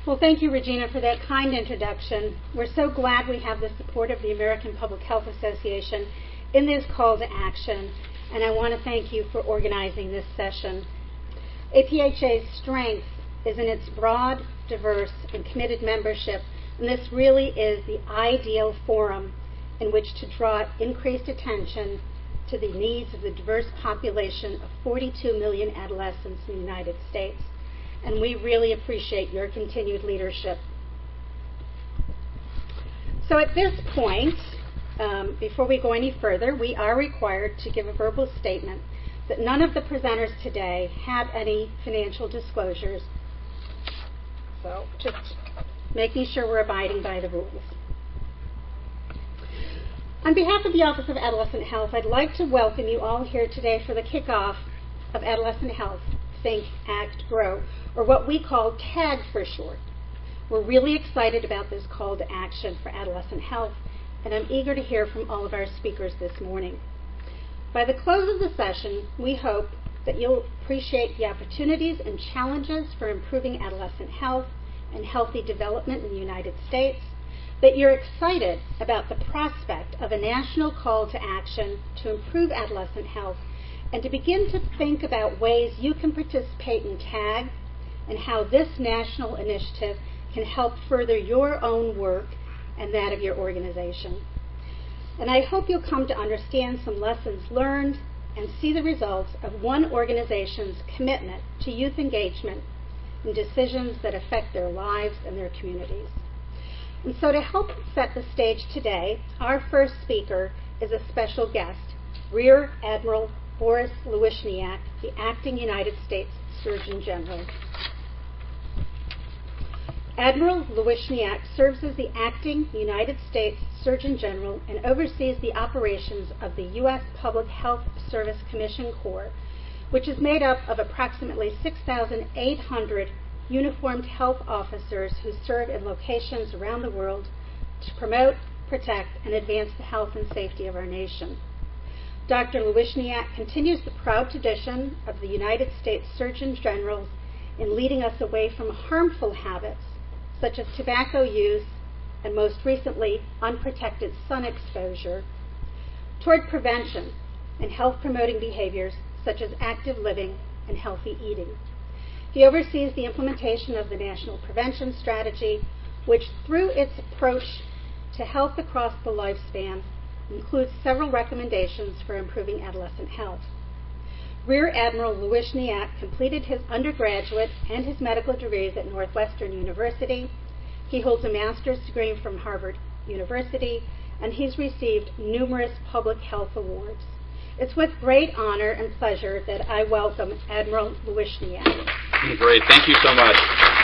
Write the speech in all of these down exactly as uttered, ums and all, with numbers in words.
Well, thank you, Regina, for that kind introduction. We're so glad we have the support of the American Public Health Association in this call to action, and I want to thank you for organizing this session. A P H A's strength is in its broad, diverse, and committed membership, and this really is the ideal forum in which to draw increased attention to the needs of the diverse population of forty-two million adolescents in the United States. And we really appreciate your continued leadership. So at this point, um, before we go any further, we are required to give a verbal statement that none of the presenters today have any financial disclosures. So just making sure we're abiding by the rules. On behalf of the Office of Adolescent Health, I'd like to welcome you all here today for the kickoff of Adolescent Health, Think, Act, Grow, or what we call TAG for short. We're really excited about this call to action for adolescent health, and I'm eager to hear from all of our speakers this morning. By the close of the session, we hope that you'll appreciate the opportunities and challenges for improving adolescent health and healthy development in the United States, that you're excited about the prospect of a national call to action to improve adolescent health, and to begin to think about ways you can participate in TAG and how this national initiative can help further your own work and that of your organization. And I hope you'll come to understand some lessons learned and see the results of one organization's commitment to youth engagement in decisions that affect their lives and their communities. And so to help set the stage today, our first speaker is a special guest, Rear Admiral Boris Luishniak, the Acting United States Surgeon General. Admiral Luishniak serves as the Acting United States Surgeon General and oversees the operations of the U S Public Health Service Commission Corps, which is made up of approximately six thousand eight hundred uniformed health officers who serve in locations around the world to promote, protect, and advance the health and safety of our nation. Doctor Luishniak continues the proud tradition of the United States Surgeon Generals in leading us away from harmful habits such as tobacco use and most recently unprotected sun exposure toward prevention and health-promoting behaviors such as active living and healthy eating. He oversees the implementation of the National Prevention Strategy, which through its approach to health across the lifespan includes several recommendations for improving adolescent health. Rear Admiral Luishniak completed his undergraduate and his medical degrees at Northwestern University. He holds a master's degree from Harvard University, and he's received numerous public health awards. It's with great honor and pleasure that I welcome Admiral Luishniak. Great. Thank you so much.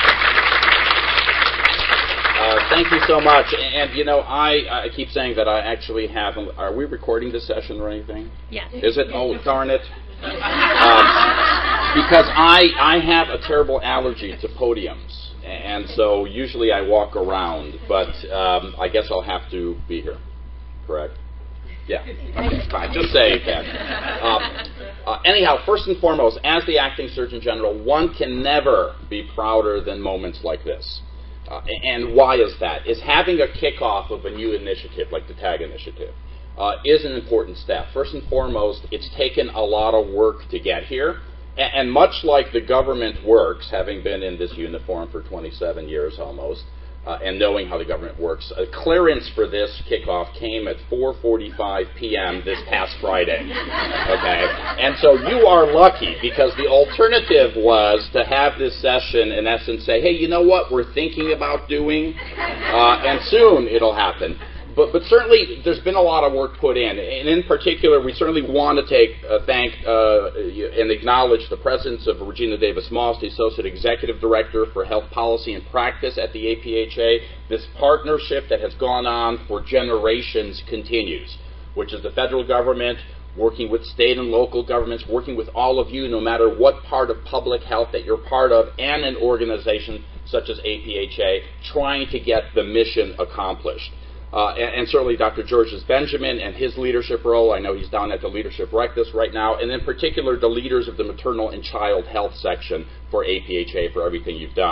Uh, thank you so much. And, you know, I, I keep saying that I actually have... Are we recording this session or anything? Yes. Is it? Oh, darn it. Um, because I, I have a terrible allergy to podiums. And so usually I walk around. But um, I guess I'll have to be here. Correct? Yeah. Okay, fine. Just say you can. Um, uh, anyhow, first and foremost, as the Acting Surgeon General, one can never be prouder than moments like this. Uh, and why is that? Is having a kickoff of a new initiative, like the TAG initiative, uh, is an important step. First and foremost, it's taken a lot of work to get here. And, and much like the government works, having been in this uniform for twenty-seven years almost, Uh, and knowing how the government works, a clearance for this kickoff came at four forty-five p.m. this past Friday. Okay, and so you are lucky because the alternative was to have this session in essence say, hey, you know what we're thinking about doing, uh, and soon it'll happen. But, but certainly there's been a lot of work put in, and in particular we certainly want to take uh, thank uh, and acknowledge the presence of Regina Davis-Moss, the Associate Executive Director for Health Policy and Practice at the A P H A. This partnership that has gone on for generations continues, which is the federal government working with state and local governments, working with all of you, no matter what part of public health that you're part of, and an organization such as A P H A, trying to get the mission accomplished. Uh, and, and certainly Doctor Georges Benjamin and his leadership role. I know he's down at the Leadership Rectus right now. And in particular, the leaders of the maternal and child health section for A P H A for everything you've done.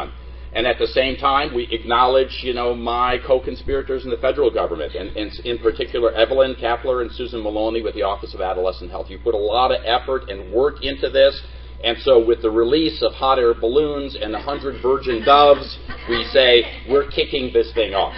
And at the same time, we acknowledge, you know, my co-conspirators in the federal government, and, and in particular Evelyn Kapler and Susan Maloney with the Office of Adolescent Health. You put a lot of effort and work into this, and so with the release of hot air balloons and one hundred virgin doves, we say, we're kicking this thing off.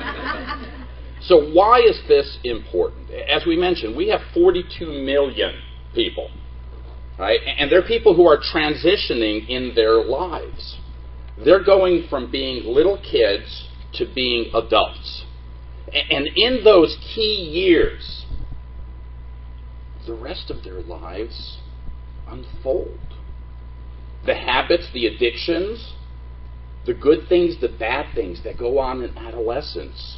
So why is this important? As we mentioned, we have forty-two million people, right? And they're people who are transitioning in their lives. They're going from being little kids to being adults. And in those key years, the rest of their lives unfold. The habits, the addictions, the good things, the bad things that go on in adolescence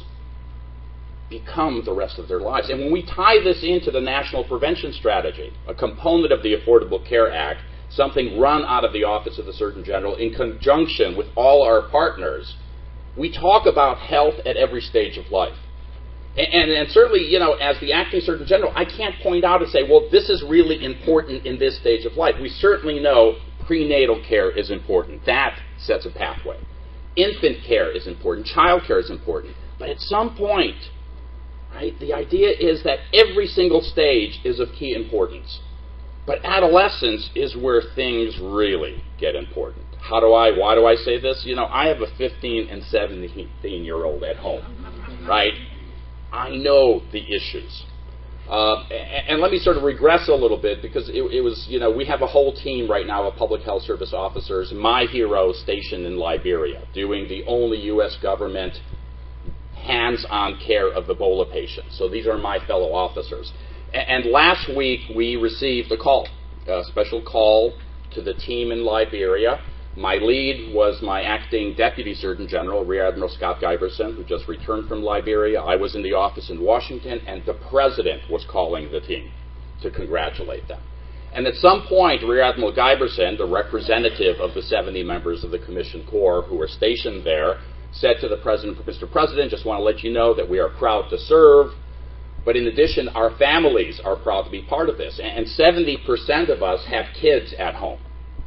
become the rest of their lives. And when we tie this into the National Prevention Strategy, a component of the Affordable Care Act, something run out of the Office of the Surgeon General in conjunction with all our partners, we talk about health at every stage of life. And, and, and certainly, you know, as the acting Surgeon General, I can't point out and say, well, this is really important in this stage of life. We certainly know prenatal care is important. That sets a pathway. Infant care is important. Child care is important. But at some point, right, the idea is that every single stage is of key importance. But adolescence is where things really get important. How do I, why do I say this? You know, I have a fifteen and seventeen-year-old at home, right? I know the issues. Uh, and, and let me sort of regress a little bit, because it, it was, you know, we have a whole team right now of public health service officers, my hero stationed in Liberia, doing the only U S government hands-on care of Ebola patients. So these are my fellow officers. And last week, we received a call, a special call to the team in Liberia. My lead was my acting Deputy Surgeon General, Rear Admiral Scott Giberson, who just returned from Liberia. I was in the office in Washington, and the President was calling the team to congratulate them. And at some point, Rear Admiral Giberson, the representative of the seventy members of the Commission Corps who were stationed there, said to the President, Mister President, just want to let you know that we are proud to serve. But in addition, our families are proud to be part of this. And seventy percent of us have kids at home.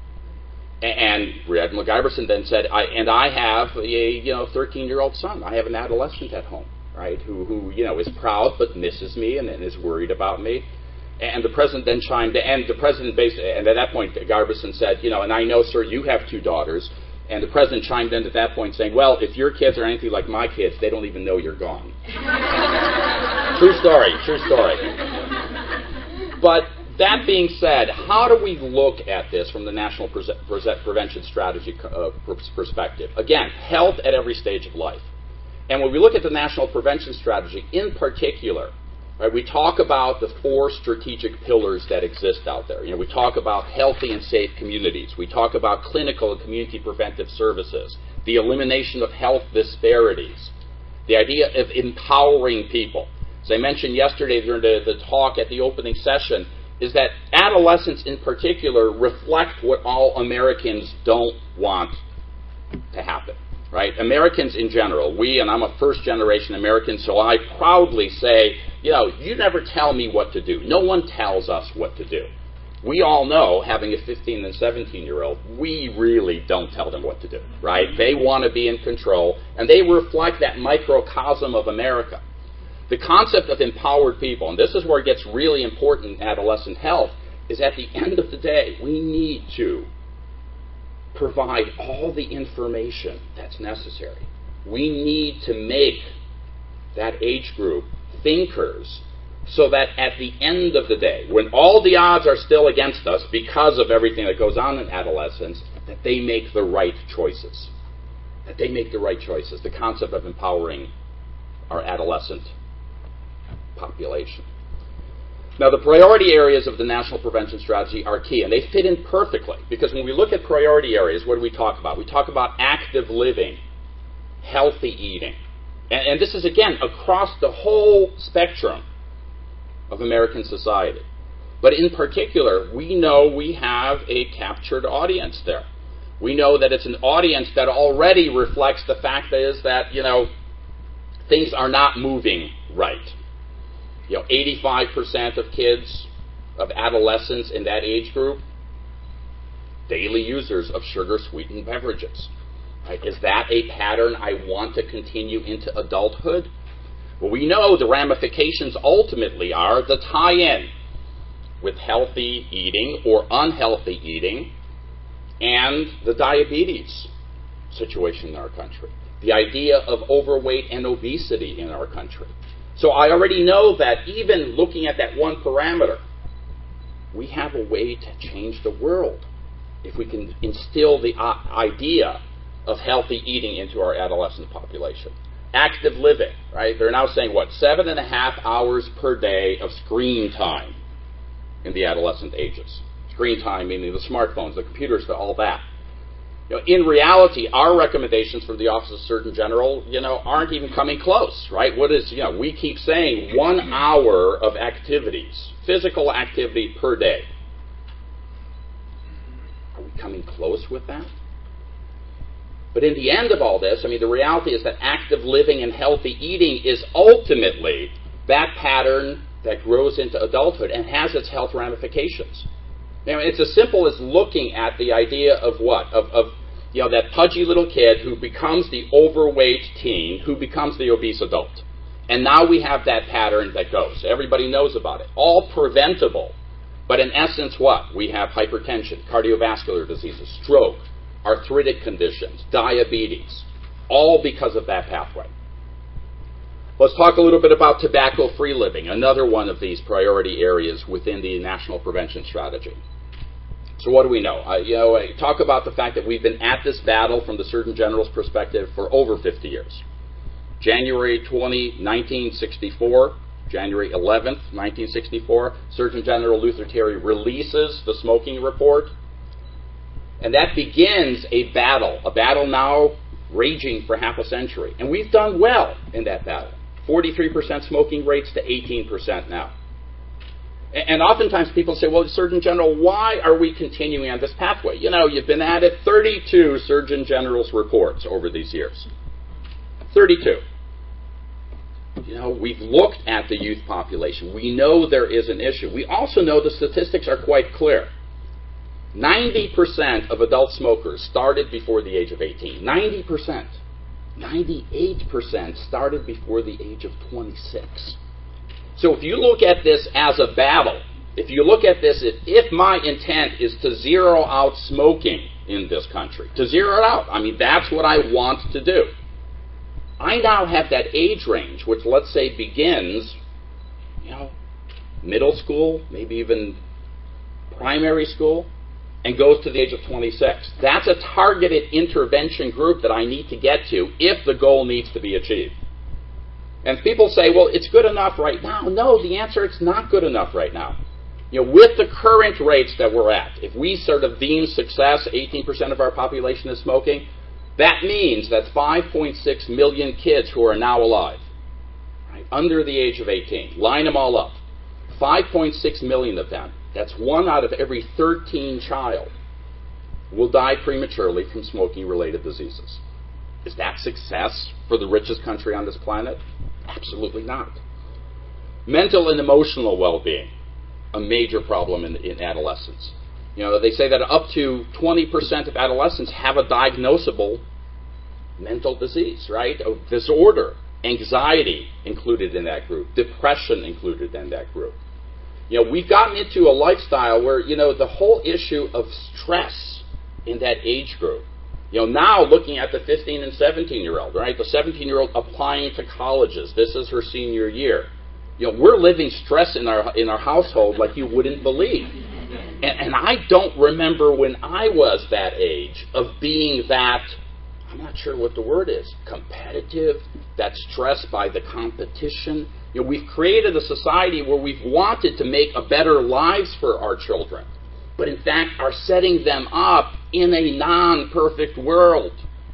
And Rear Admiral Giberson then said, I, and I have a you know thirteen-year-old son. I have an adolescent at home, right, who, who you know is proud but misses me and, and is worried about me. And the President then chimed in, and the President basically, and at that point, Giberson said, you know, and I know, sir, you have two daughters. And the President chimed in at that point saying, well, if your kids are anything like my kids, they don't even know you're gone. True story, true story. But that being said, how do we look at this from the National Pre- Pre- Prevention Strategy uh, perspective? Again, health at every stage of life. And when we look at the National Prevention Strategy in particular, right, we talk about the four strategic pillars that exist out there. You know, we talk about healthy and safe communities. We talk about clinical and community preventive services, the elimination of health disparities, the idea of empowering people. As I mentioned yesterday during the, the talk at the opening session, is that adolescents in particular reflect what all Americans don't want to happen. Right? Americans in general, we, and I'm a first-generation American, so I proudly say, you know, you never tell me what to do. No one tells us what to do. We all know, having a fifteen and seventeen-year-old, we really don't tell them what to do, right? They want to be in control, and they reflect that microcosm of America. The concept of empowered people, and this is where it gets really important in adolescent health, is at the end of the day, we need to provide all the information that's necessary. We need to make that age group thinkers so that at the end of the day, when all the odds are still against us because of everything that goes on in adolescence, that they make the right choices. That they make the right choices. The concept of empowering our adolescent population. Now, the priority areas of the National Prevention Strategy are key, and they fit in perfectly, because when we look at priority areas, what do we talk about? We talk about active living, healthy eating. And, and this is, again, across the whole spectrum of American society. But in particular, we know we have a captured audience there. We know that it's an audience that already reflects the fact is that, you know, things are not moving right. You know, eighty-five percent of kids, of adolescents in that age group, daily users of sugar-sweetened beverages. Right? Is that a pattern I want to continue into adulthood? Well, we know the ramifications ultimately are the tie-in with healthy eating or unhealthy eating and the diabetes situation in our country, the idea of overweight and obesity in our country. So I already know that even looking at that one parameter, we have a way to change the world if we can instill the uh, idea of healthy eating into our adolescent population. Active living, right? They're now saying, what, seven and a half hours per day of screen time in the adolescent ages. Screen time meaning the smartphones, the computers, the, all that. You know, in reality, our recommendations from the Office of Surgeon General, you know, aren't even coming close, right? What is, you know, we keep saying one hour of activities, physical activity per day. Are we coming close with that? But in the end of all this, I mean, the reality is that active living and healthy eating is ultimately that pattern that grows into adulthood and has its health ramifications. Now, it's as simple as looking at the idea of what? Of, of you know, that pudgy little kid who becomes the overweight teen, who becomes the obese adult. And now we have that pattern that goes. Everybody knows about it. All preventable. But in essence, what? We have hypertension, cardiovascular diseases, stroke, arthritic conditions, diabetes, all because of that pathway. Let's talk a little bit about tobacco-free living, another one of these priority areas within the National Prevention Strategy. So what do we know? Uh, you know, I talk about the fact that we've been at this battle from the Surgeon General's perspective for over fifty years. January twentieth, nineteen sixty-four, January eleventh, nineteen sixty-four, Surgeon General Luther Terry releases the smoking report. And that begins a battle, a battle now raging for half a century. And we've done well in that battle. forty-three percent smoking rates to eighteen percent now. And oftentimes people say, well, Surgeon General, why are we continuing on this pathway? You know, you've been at it thirty-two Surgeon General's reports over these years. thirty-two. You know, we've looked at the youth population. We know there is an issue. We also know the statistics are quite clear. ninety percent of adult smokers started before the age of eighteen. ninety percent. ninety-eight percent started before the age of twenty-six. So if you look at this as a battle, if you look at this, if, if my intent is to zero out smoking in this country, to zero it out, I mean, that's what I want to do. I now have that age range, which let's say begins, you know, middle school, maybe even primary school, and goes to the age of twenty-six. That's a targeted intervention group that I need to get to if the goal needs to be achieved. And people say, well, it's good enough right now. No, the answer, it's not good enough right now. You know, with the current rates that we're at, if we sort of deem success, eighteen percent of our population is smoking, that means that five point six million kids who are now alive, right, under the age of eighteen, line them all up, five point six million of them, that's one out of every thirteen child, will die prematurely from smoking-related diseases. Is that success for the richest country on this planet? Absolutely not. Mental and emotional well-being, a major problem in, in adolescence. You know, they say that up to twenty percent of adolescents have a diagnosable mental disease, right? A disorder, anxiety included in that group, depression included in that group. You know, we've gotten into a lifestyle where, you know, the whole issue of stress in that age group. You know, now looking at the fifteen and seventeen-year-old, right? The seventeen-year-old applying to colleges. This is her senior year. You know, we're living stress in our in our household like you wouldn't believe. And, and I don't remember when I was that age of being that, I'm not sure what the word is, competitive, that stress by the competition. You know, we've created a society where we've wanted to make a better lives for our children, but in fact are setting them up in a non-perfect world.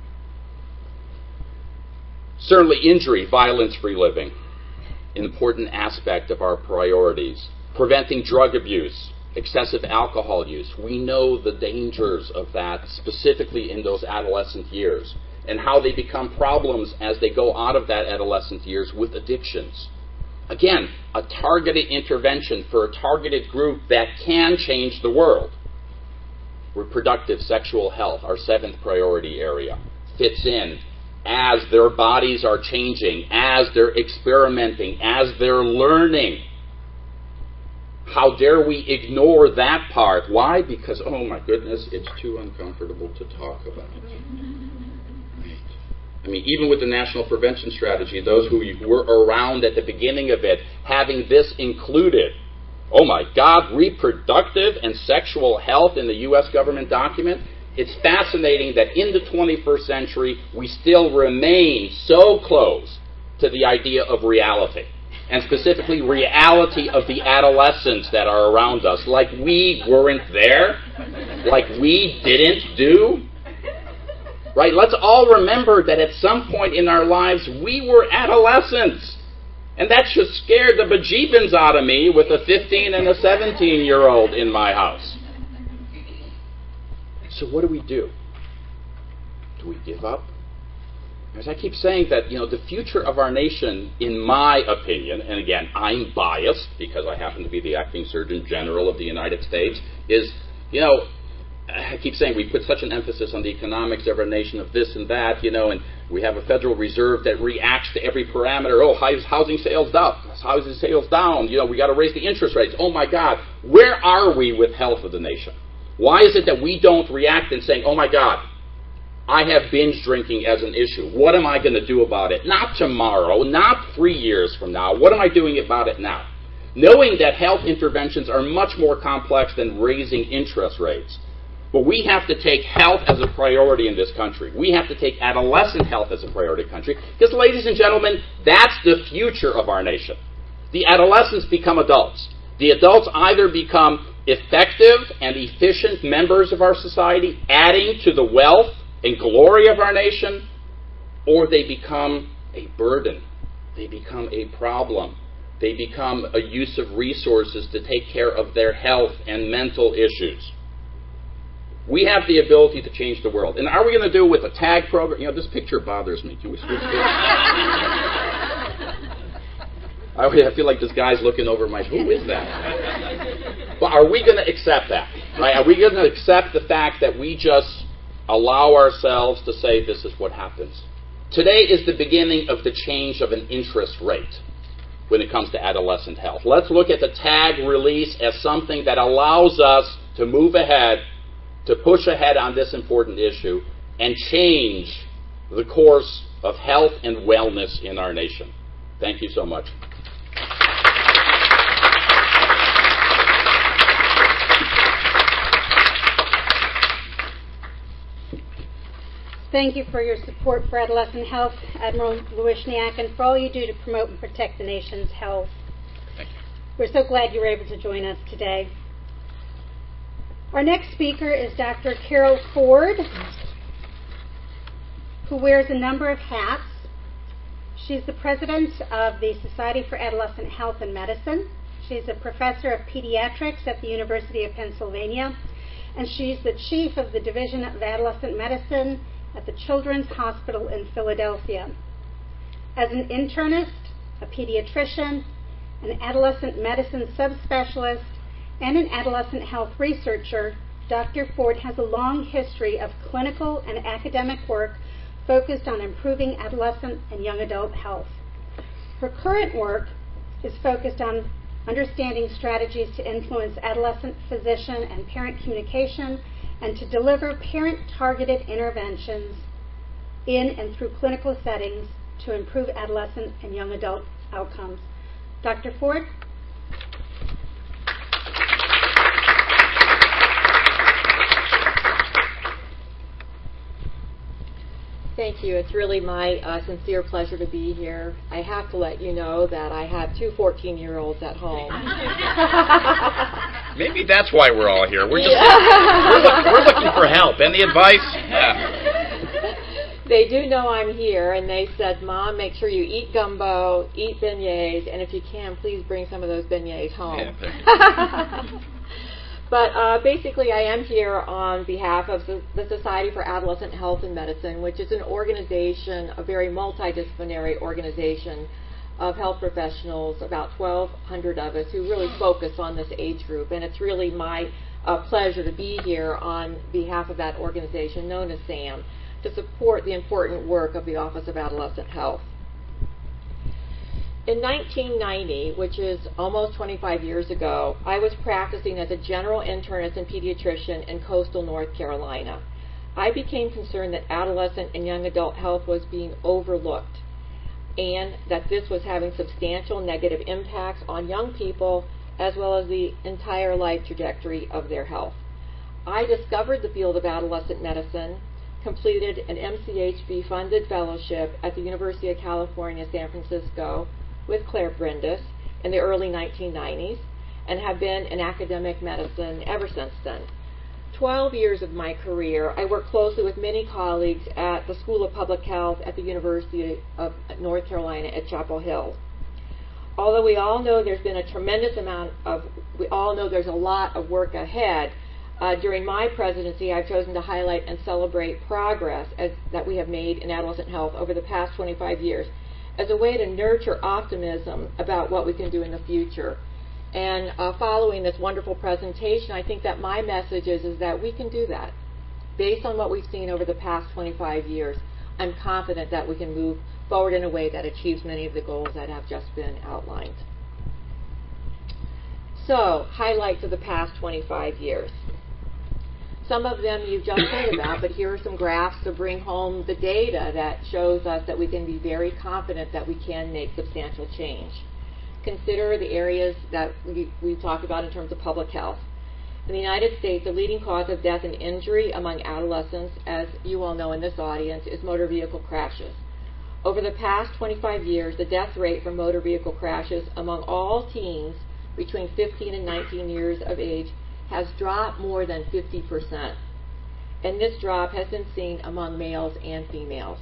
Certainly injury, violence-free living, an important aspect of our priorities. Preventing drug abuse, excessive alcohol use. We know the dangers of that, specifically in those adolescent years, and how they become problems as they go out of that adolescent years with addictions. Again, a targeted intervention for a targeted group that can change the world. Reproductive sexual health, our seventh priority area. fits in as their bodies are changing, as they're experimenting, as they're learning. How dare we ignore that part? Why? Because, oh my goodness, it's too uncomfortable to talk about. Right. I mean, even with the National Prevention Strategy, those who were around at the beginning of it, having this included, oh my God, reproductive and sexual health in the U S government document. It's fascinating that in the twenty-first century, we still remain so close to the idea of reality, and specifically reality of the adolescents that are around us, like we weren't there, like we didn't do. Right? Let's all remember that at some point in our lives, we were adolescents. And that should scare the bejeebins out of me with a fifteen and a seventeen-year-old in my house. So what do we do? Do we give up? As I keep saying that, you know, the future of our nation, in my opinion, and again, I'm biased because I happen to be the acting Surgeon General of the United States, is, you know, I keep saying we put such an emphasis on the economics of our nation, of this and that, you know, and we have a Federal Reserve that reacts to every parameter. Oh, housing sales up, housing sales down, you know, we got to raise the interest rates. Oh my God, where are we with health of the nation? Why is it that we don't react and saying, oh my God, I have binge drinking as an issue. What am I going to do about it? Not tomorrow, not three years from now. What am I doing about it now? Knowing that health interventions are much more complex than raising interest rates. But we have to take health as a priority in this country. We have to take adolescent health as a priority in the country. Because, ladies and gentlemen, that's the future of our nation. The adolescents become adults. The adults either become effective and efficient members of our society, adding to the wealth and glory of our nation, or they become a burden. They become a problem. They become a use of resources to take care of their health and mental issues. We have the ability to change the world. And are we going to do it with a tag program? You know, this picture bothers me. Can we switch this? I feel like this guy's looking over my, who is that? But are we going to accept that? Right? Are we going to accept the fact that we just allow ourselves to say this is what happens? Today is the beginning of the change of an interest rate when it comes to adolescent health. Let's look at the tag release as something that allows us to move ahead, to push ahead on this important issue, and change the course of health and wellness in our nation. Thank you so much. Thank you for your support for adolescent health, Admiral Luishniak, and for all you do to promote and protect the nation's health. Thank you. We're so glad you were able to join us today. Our next speaker is Doctor Carol Ford, who wears a number of hats. She's the president of the Society for Adolescent Health and Medicine. She's a professor of pediatrics at the University of Pennsylvania, and she's the chief of the Division of Adolescent Medicine at the Children's Hospital in Philadelphia. As an internist, a pediatrician, an adolescent medicine subspecialist, and an adolescent health researcher, Doctor Ford has a long history of clinical and academic work focused on improving adolescent and young adult health. Her current work is focused on understanding strategies to influence adolescent physician and parent communication and to deliver parent-targeted interventions in and through clinical settings to improve adolescent and young adult outcomes. Doctor Ford? Thank you. It's really my uh, sincere pleasure to be here. I have to let you know that I have two fourteen-year-olds at home. Maybe that's why we're all here. We're just we're, look, we're looking for help. Any advice? Yeah. They do know I'm here, and they said, Mom, make sure you eat gumbo, eat beignets, and if you can, please bring some of those beignets home. Yeah, But uh, basically, I am here on behalf of the Society for Adolescent Health and Medicine, which is an organization, a very multidisciplinary organization of health professionals, about twelve hundred of us, who really focus on this age group. And it's really my uh, pleasure to be here on behalf of that organization known as SAM, to support the important work of the Office of Adolescent Health. In nineteen ninety, which is almost twenty-five years ago, I was practicing as a general internist and pediatrician in coastal North Carolina. I became concerned that adolescent and young adult health was being overlooked and that this was having substantial negative impacts on young people as well as the entire life trajectory of their health. I discovered the field of adolescent medicine, completed an M C H B-funded fellowship at the University of California, San Francisco with Claire Brindis in the early nineteen nineties, and have been in academic medicine ever since then. Twelve years of my career, I worked closely with many colleagues at the School of Public Health at the University of North Carolina at Chapel Hill. Although we all know there's been a tremendous amount of, we all know there's a lot of work ahead, uh, during my presidency I've chosen to highlight and celebrate progress as, that we have made in adolescent health over the past twenty-five years as a way to nurture optimism about what we can do in the future. And uh, following this wonderful presentation, I think that my message is, is that we can do that. Based on what we've seen over the past twenty-five years, I'm confident that we can move forward in a way that achieves many of the goals that have just been outlined. So, highlights of the past twenty-five years. Some of them you've just heard about, but here are some graphs to bring home the data that shows us that we can be very confident that we can make substantial change. Consider the areas that we, we've talked about in terms of public health. In the United States, the leading cause of death and injury among adolescents, as you all know in this audience, is motor vehicle crashes. Over the past twenty-five years, the death rate from motor vehicle crashes among all teens between fifteen and nineteen years of age has dropped more than fifty percent. And this drop has been seen among males and females.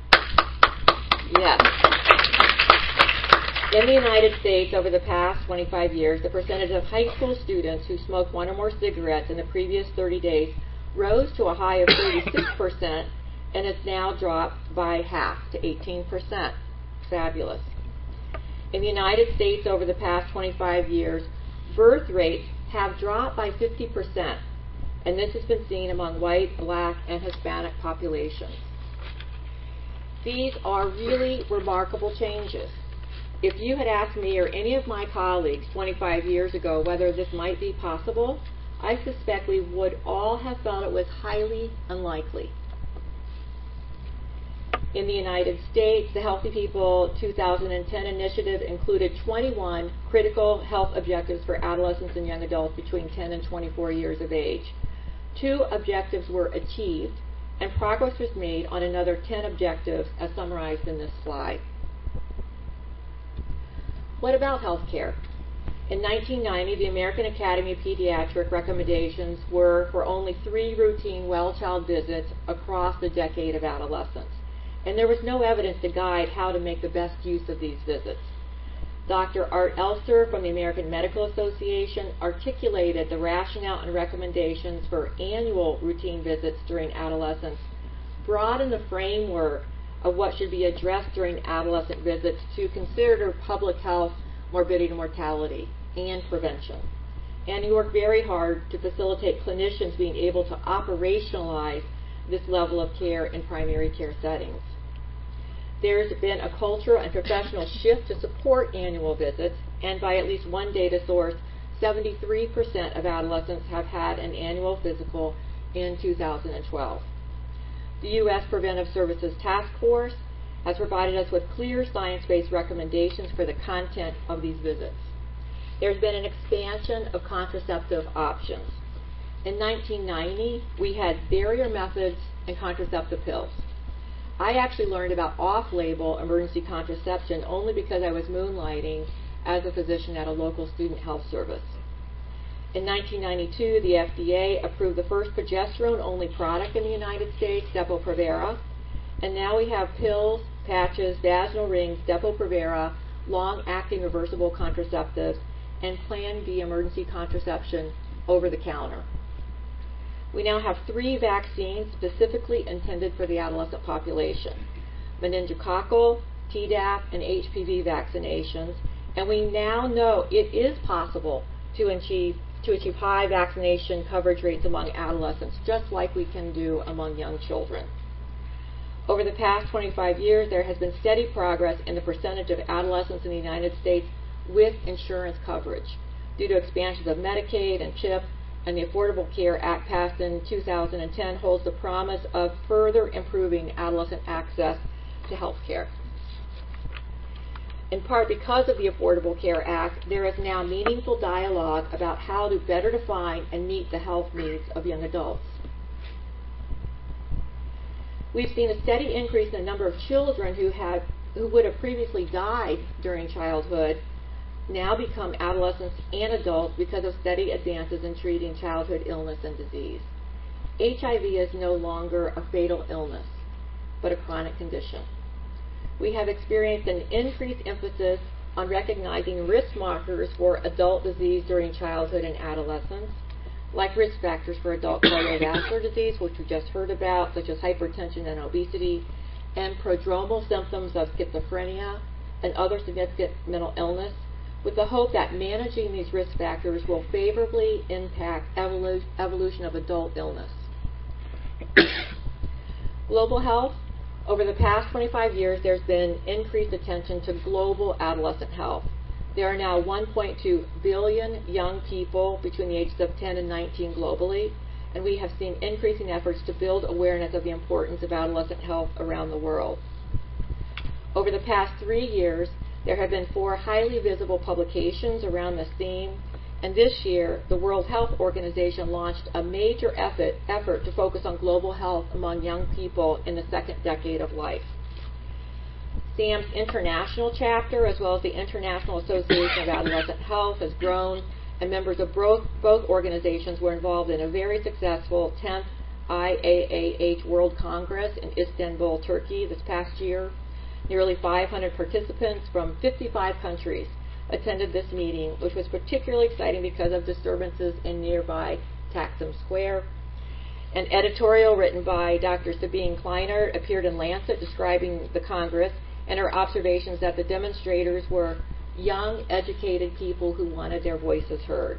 Yes. In the United States, over the past twenty-five years, the percentage of high school students who smoked one or more cigarettes in the previous thirty days rose to a high of thirty-six percent and has now dropped by half to eighteen percent. Fabulous. In the United States, over the past twenty-five years, birth rates have dropped by fifty percent, and this has been seen among white, black, and Hispanic populations. These are really remarkable changes. If you had asked me or any of my colleagues twenty-five years ago whether this might be possible, I suspect we would all have felt it was highly unlikely. In the United States, the Healthy People two thousand ten initiative included twenty-one critical health objectives for adolescents and young adults between ten and twenty-four years of age. Two objectives were achieved, and progress was made on another ten objectives as summarized in this slide. What about health care? In nineteen ninety, the American Academy of Pediatric recommendations were for only three routine well-child visits across the decade of adolescence, and there was no evidence to guide how to make the best use of these visits. Doctor Art Elster from the American Medical Association articulated the rationale and recommendations for annual routine visits during adolescence, broadened the framework of what should be addressed during adolescent visits to consider public health, morbidity and mortality, and prevention. And he worked very hard to facilitate clinicians being able to operationalize this level of care in primary care settings. There's been a cultural and professional shift to support annual visits, and by at least one data source, seventy-three percent of adolescents have had an annual physical in two thousand twelve. The U S Preventive Services Task Force has provided us with clear science-based recommendations for the content of these visits. There's been an expansion of contraceptive options. In nineteen ninety, we had barrier methods and contraceptive pills. I actually learned about off-label emergency contraception only because I was moonlighting as a physician at a local student health service. In nineteen ninety-two, the F D A approved the first progesterone-only product in the United States, Depo-Provera, and now we have pills, patches, vaginal rings, Depo-Provera, long-acting reversible contraceptives, and Plan B emergency contraception over the counter. We now have three vaccines specifically intended for the adolescent population: meningococcal, Tdap, and H P V vaccinations, and we now know it is possible to achieve to achieve high vaccination coverage rates among adolescents, just like we can do among young children. Over the past twenty-five years, there has been steady progress in the percentage of adolescents in the United States with insurance coverage due to expansions of Medicaid and CHIP, and the Affordable Care Act passed in two thousand ten holds the promise of further improving adolescent access to health care. In part because of the Affordable Care Act, there is now meaningful dialogue about how to better define and meet the health needs of young adults. We've seen a steady increase in the number of children who had who would have previously died during childhood now become adolescents and adults because of steady advances in treating childhood illness and disease. H I V is no longer a fatal illness, but a chronic condition. We have experienced an increased emphasis on recognizing risk markers for adult disease during childhood and adolescence, like risk factors for adult cardiovascular disease, which we just heard about, such as hypertension and obesity, and prodromal symptoms of schizophrenia and other significant mental illness, with the hope that managing these risk factors will favorably impact evolu- evolution of adult illness. Global health. Over the past twenty-five years, there's been increased attention to global adolescent health. There are now one point two billion young people between the ages of ten and nineteen globally, and we have seen increasing efforts to build awareness of the importance of adolescent health around the world. Over the past three years, there have been four highly visible publications around this theme, and this year, the World Health Organization launched a major effort, effort to focus on global health among young people in the second decade of life. S A M's international chapter, as well as the International Association of Adolescent Health, has grown, and members of both, both organizations were involved in a very successful tenth I A A H World Congress in Istanbul, Turkey this past year. Nearly five hundred participants from fifty-five countries attended this meeting, which was particularly exciting because of disturbances in nearby Taksim Square. An editorial written by Doctor Sabine Kleinert appeared in Lancet describing the Congress and her observations that the demonstrators were young, educated people who wanted their voices heard.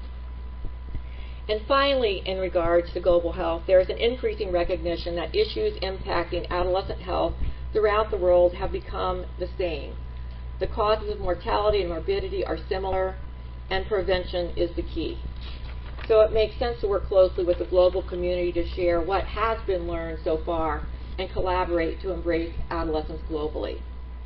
And finally, in regards to global health, there is an increasing recognition that issues impacting adolescent health throughout the world have become the same. The causes of mortality and morbidity are similar, and prevention is the key. So it makes sense to work closely with the global community to share what has been learned so far and collaborate to embrace adolescence globally.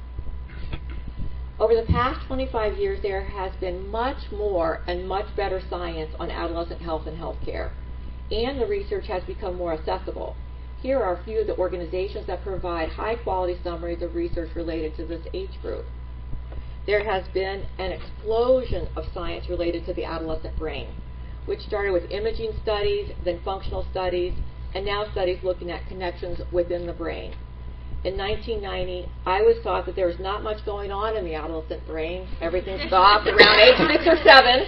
Over the past twenty-five years, there has been much more and much better science on adolescent health and health care, and the research has become more accessible. Here are a few of the organizations that provide high-quality summaries of research related to this age group. There has been an explosion of science related to the adolescent brain, which started with imaging studies, then functional studies, and now studies looking at connections within the brain. In nineteen ninety, I was taught that there was not much going on in the adolescent brain. Everything stopped around age six or seven.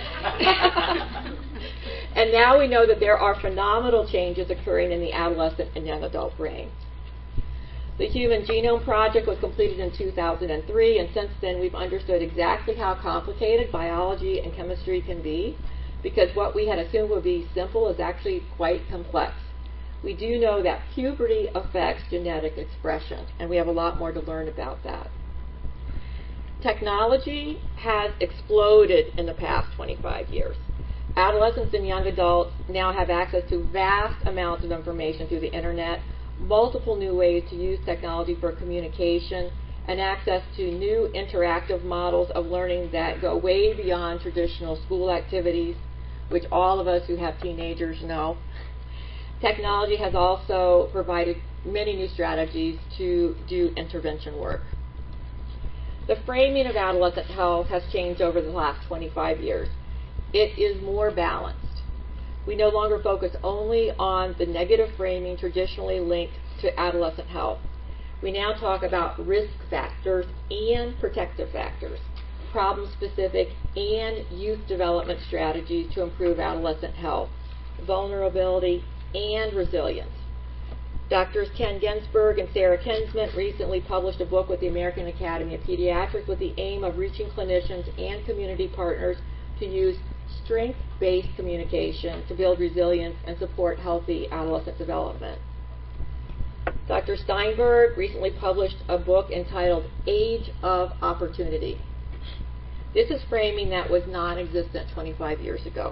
And now we know that there are phenomenal changes occurring in the adolescent and young adult brain. The Human Genome Project was completed in two thousand three, and since then we've understood exactly how complicated biology and chemistry can be, because what we had assumed would be simple is actually quite complex. We do know that puberty affects genetic expression, and we have a lot more to learn about that. Technology has exploded in the past twenty-five years. Adolescents and young adults now have access to vast amounts of information through the internet, multiple new ways to use technology for communication, and access to new interactive models of learning that go way beyond traditional school activities, which all of us who have teenagers know. Technology has also provided many new strategies to do intervention work. The framing of adolescent health has changed over the last twenty-five years. It is more balanced. We no longer focus only on the negative framing traditionally linked to adolescent health. We now talk about risk factors and protective factors, problem-specific and youth development strategies to improve adolescent health, vulnerability, and resilience. Doctors Ken Ginsberg and Sarah Kinsman recently published a book with the American Academy of Pediatrics with the aim of reaching clinicians and community partners to use strength-based communication to build resilience and support healthy adolescent development. Doctor Steinberg recently published a book entitled Age of Opportunity. This is framing that was non-existent twenty-five years ago.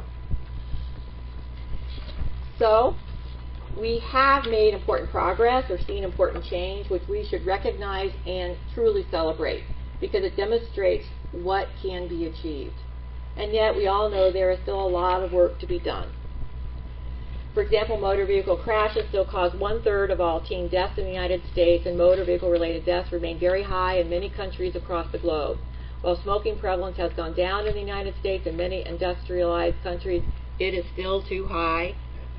So, we have made important progress or seen important change, which we should recognize and truly celebrate, because it demonstrates what can be achieved. And yet, we all know there is still a lot of work to be done. For example, motor vehicle crashes still cause one-third of all teen deaths in the United States, and motor vehicle-related deaths remain very high in many countries across the globe. While smoking prevalence has gone down in the United States and many industrialized countries, it is still too high,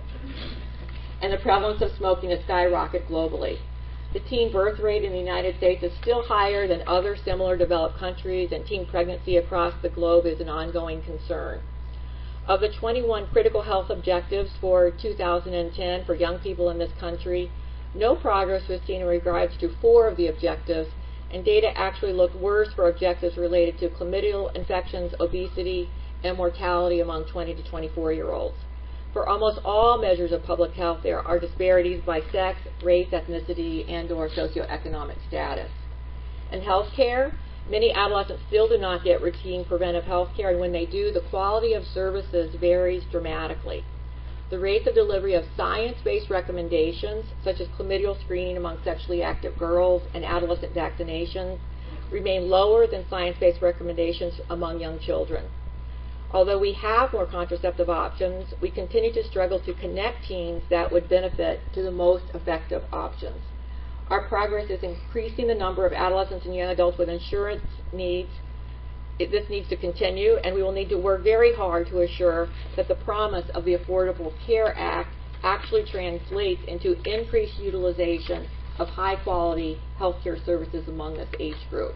and the prevalence of smoking has skyrocketed globally. The teen birth rate in the United States is still higher than other similar developed countries, and teen pregnancy across the globe is an ongoing concern. Of the twenty-one critical health objectives for two thousand ten for young people in this country, no progress was seen in regards to four of the objectives, and data actually looked worse for objectives related to chlamydial infections, obesity, and mortality among twenty to twenty-four-year-olds. For almost all measures of public health, there are disparities by sex, race, ethnicity, and or socioeconomic status. In health care, many adolescents still do not get routine preventive health care, and when they do, the quality of services varies dramatically. The rates of delivery of science-based recommendations, such as chlamydial screening among sexually active girls and adolescent vaccinations, remain lower than science-based recommendations among young children. Although we have more contraceptive options, we continue to struggle to connect teens that would benefit to the most effective options. Our progress is increasing the number of adolescents and young adults with insurance needs. It, this needs to continue, and we will need to work very hard to assure that the promise of the Affordable Care Act actually translates into increased utilization of high-quality health care services among this age group.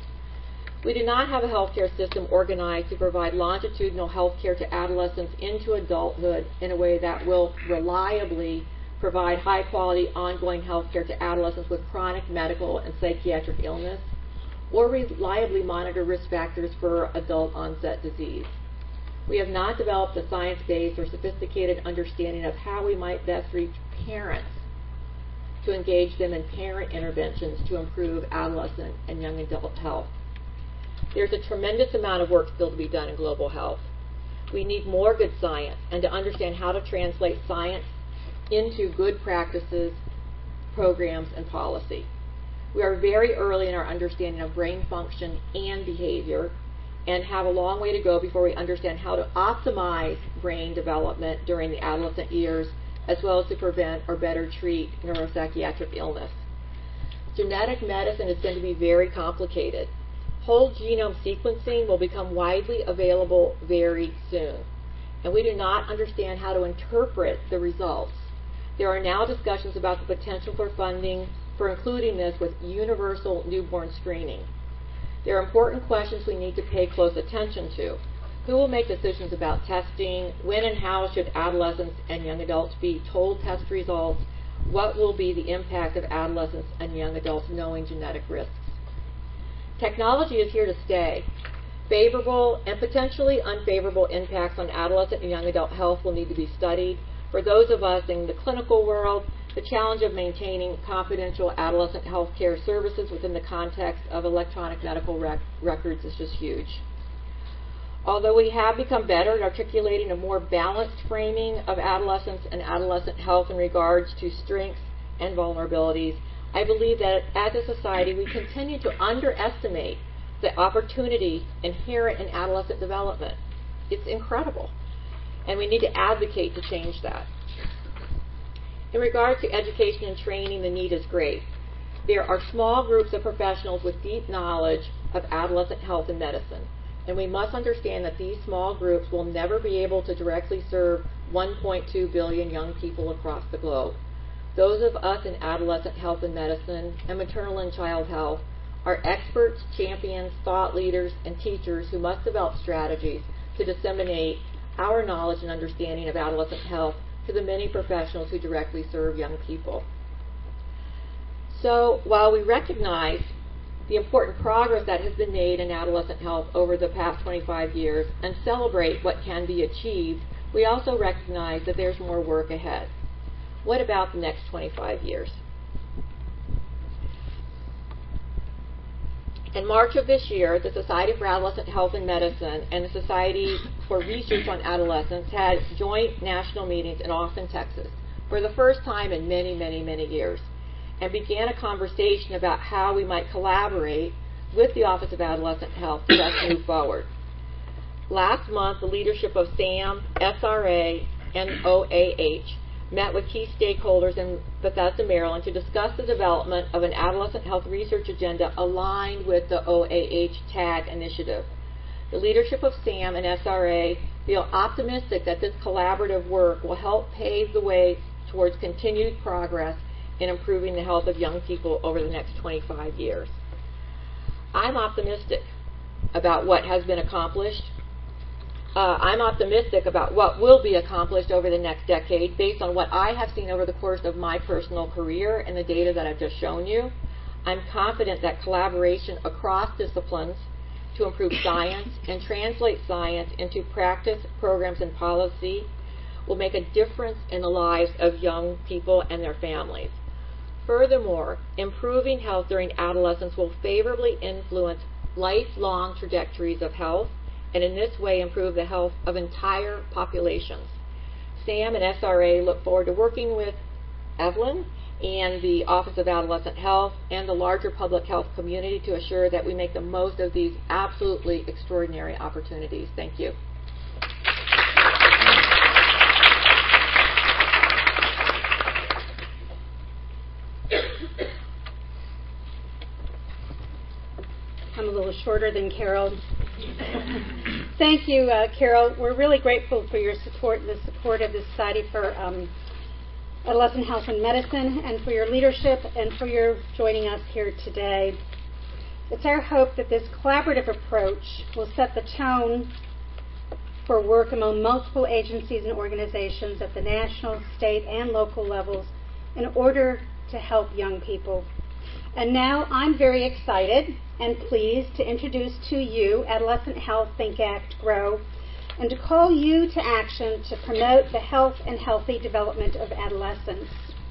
We do not have a healthcare system organized to provide longitudinal health care to adolescents into adulthood in a way that will reliably provide high-quality ongoing health care to adolescents with chronic medical and psychiatric illness, or reliably monitor risk factors for adult-onset disease. We have not developed a science-based or sophisticated understanding of how we might best reach parents to engage them in parent interventions to improve adolescent and young adult health. There's a tremendous amount of work still to be done in global health. We need more good science and to understand how to translate science into good practices, programs, and policy. We are very early in our understanding of brain function and behavior and have a long way to go before we understand how to optimize brain development during the adolescent years, as well as to prevent or better treat neuropsychiatric illness. Genetic medicine is going to be very complicated. Whole genome sequencing will become widely available very soon, and we do not understand how to interpret the results. There are now discussions about the potential for funding for including this with universal newborn screening. There are important questions we need to pay close attention to. Who will make decisions about testing? When and how should adolescents and young adults be told test results? What will be the impact of adolescents and young adults knowing genetic risks? Technology is here to stay. Favorable and potentially unfavorable impacts on adolescent and young adult health will need to be studied. For those of us in the clinical world, the challenge of maintaining confidential adolescent health care services within the context of electronic medical rec- records is just huge. Although we have become better at articulating a more balanced framing of adolescence and adolescent health in regards to strengths and vulnerabilities, I believe that as a society we continue to underestimate the opportunity inherent in adolescent development. It's incredible, and we need to advocate to change that. In regard to education and training, the need is great. There are small groups of professionals with deep knowledge of adolescent health and medicine, and we must understand that these small groups will never be able to directly serve one point two billion young people across the globe. Those of us in adolescent health and medicine and maternal and child health are experts, champions, thought leaders, and teachers who must develop strategies to disseminate our knowledge and understanding of adolescent health to the many professionals who directly serve young people. So while we recognize the important progress that has been made in adolescent health over the past twenty-five years and celebrate what can be achieved, we also recognize that there's more work ahead. What about the next twenty-five years? In March of this year, the Society for Adolescent Health and Medicine and the Society for Research on Adolescence had joint national meetings in Austin, Texas, for the first time in many, many, many years, and began a conversation about how we might collaborate with the Office of Adolescent Health to best move forward. Last month, the leadership of SAM, S R A, and O A H met with key stakeholders in Bethesda, Maryland, to discuss the development of an adolescent health research agenda aligned with the O A H TAG initiative. The leadership of SAM and S R A feel optimistic that this collaborative work will help pave the way towards continued progress in improving the health of young people over the next twenty-five years. I'm optimistic about what has been accomplished. Uh, I'm optimistic about what will be accomplished over the next decade based on what I have seen over the course of my personal career and the data that I've just shown you. I'm confident that collaboration across disciplines to improve science and translate science into practice, programs, and policy will make a difference in the lives of young people and their families. Furthermore, improving health during adolescence will favorably influence lifelong trajectories of health, and in this way improve the health of entire populations. SAM and S R A look forward to working with Evelyn and the Office of Adolescent Health and the larger public health community to assure that we make the most of these absolutely extraordinary opportunities. Thank you. I'm a little shorter than Carol. Thank you, uh, Carol. We're really grateful for your support and the support of the Society for um, Adolescent Health and Medicine, and for your leadership and for your joining us here today. It's our hope that this collaborative approach will set the tone for work among multiple agencies and organizations at the national, state, and local levels in order to help young people. And now I'm very excited and pleased to introduce to you Adolescent Health Think Act Grow, and to call you to action to promote the health and healthy development of adolescents.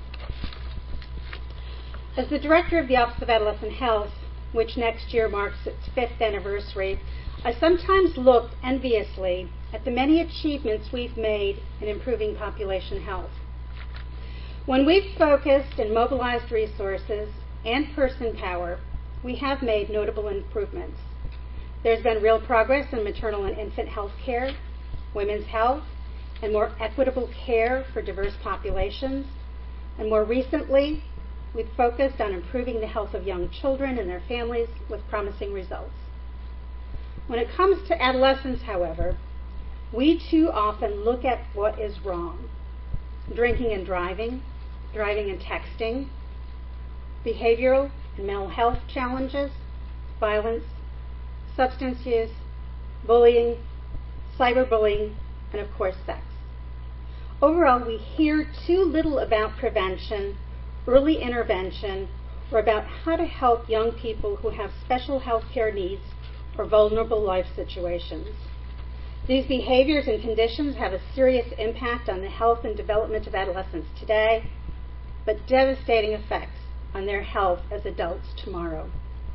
As the director of the Office of Adolescent Health, which next year marks its fifth anniversary, I sometimes look enviously at the many achievements we've made in improving population health. When we've focused and mobilized resources and person power, we have made notable improvements. There's been real progress in maternal and infant health care, women's health, and more equitable care for diverse populations. And more recently, we've focused on improving the health of young children and their families with promising results. When it comes to adolescents, however, we too often look at what is wrong. Drinking and driving, driving and texting, behavioral and mental health challenges, violence, substance use, bullying, cyberbullying, and of course sex. Overall, we hear too little about prevention, early intervention, or about how to help young people who have special health care needs or vulnerable life situations. These behaviors and conditions have a serious impact on the health and development of adolescents today, but devastating effects on their health as adults tomorrow.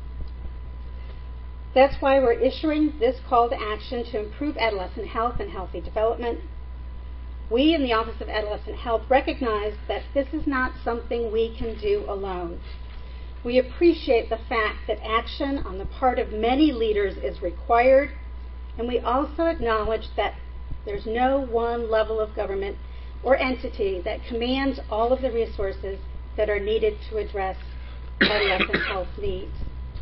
That's why we're issuing this call to action to improve adolescent health and healthy development. We in the Office of Adolescent Health recognize that this is not something we can do alone. We appreciate the fact that action on the part of many leaders is required, and we also acknowledge that there's no one level of government or entity that commands all of the resources that are needed to address adolescent health needs.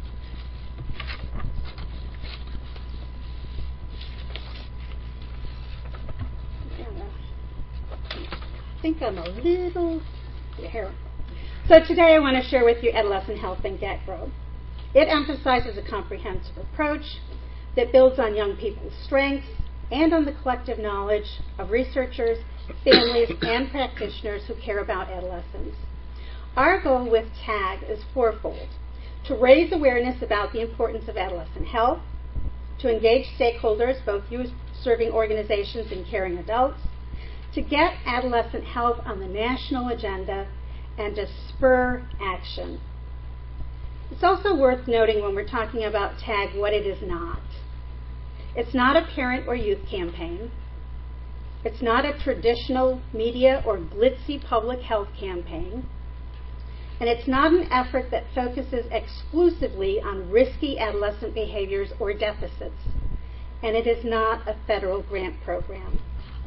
I think I'm a little here. So today I want to share with you Adolescent Health Think Act Grow. It emphasizes a comprehensive approach that builds on young people's strengths and on the collective knowledge of researchers, families, and practitioners who care about adolescents. Our goal with TAG is fourfold: to raise awareness about the importance of adolescent health, to engage stakeholders, both youth-serving organizations and caring adults, to get adolescent health on the national agenda, and to spur action. It's also worth noting when we're talking about TAG what it is not. It's not a parent or youth campaign. It's not a traditional media or glitzy public health campaign. And it's not an effort that focuses exclusively on risky adolescent behaviors or deficits. And it is not a federal grant program.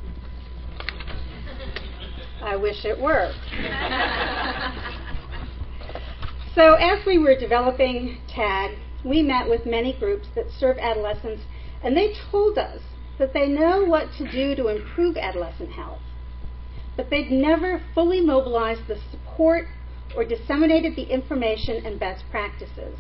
I wish it were. So as we were developing TAG, we met with many groups that serve adolescents, and they told us that they know what to do to improve adolescent health, but they'd never fully mobilized the support or disseminated the information and best practices.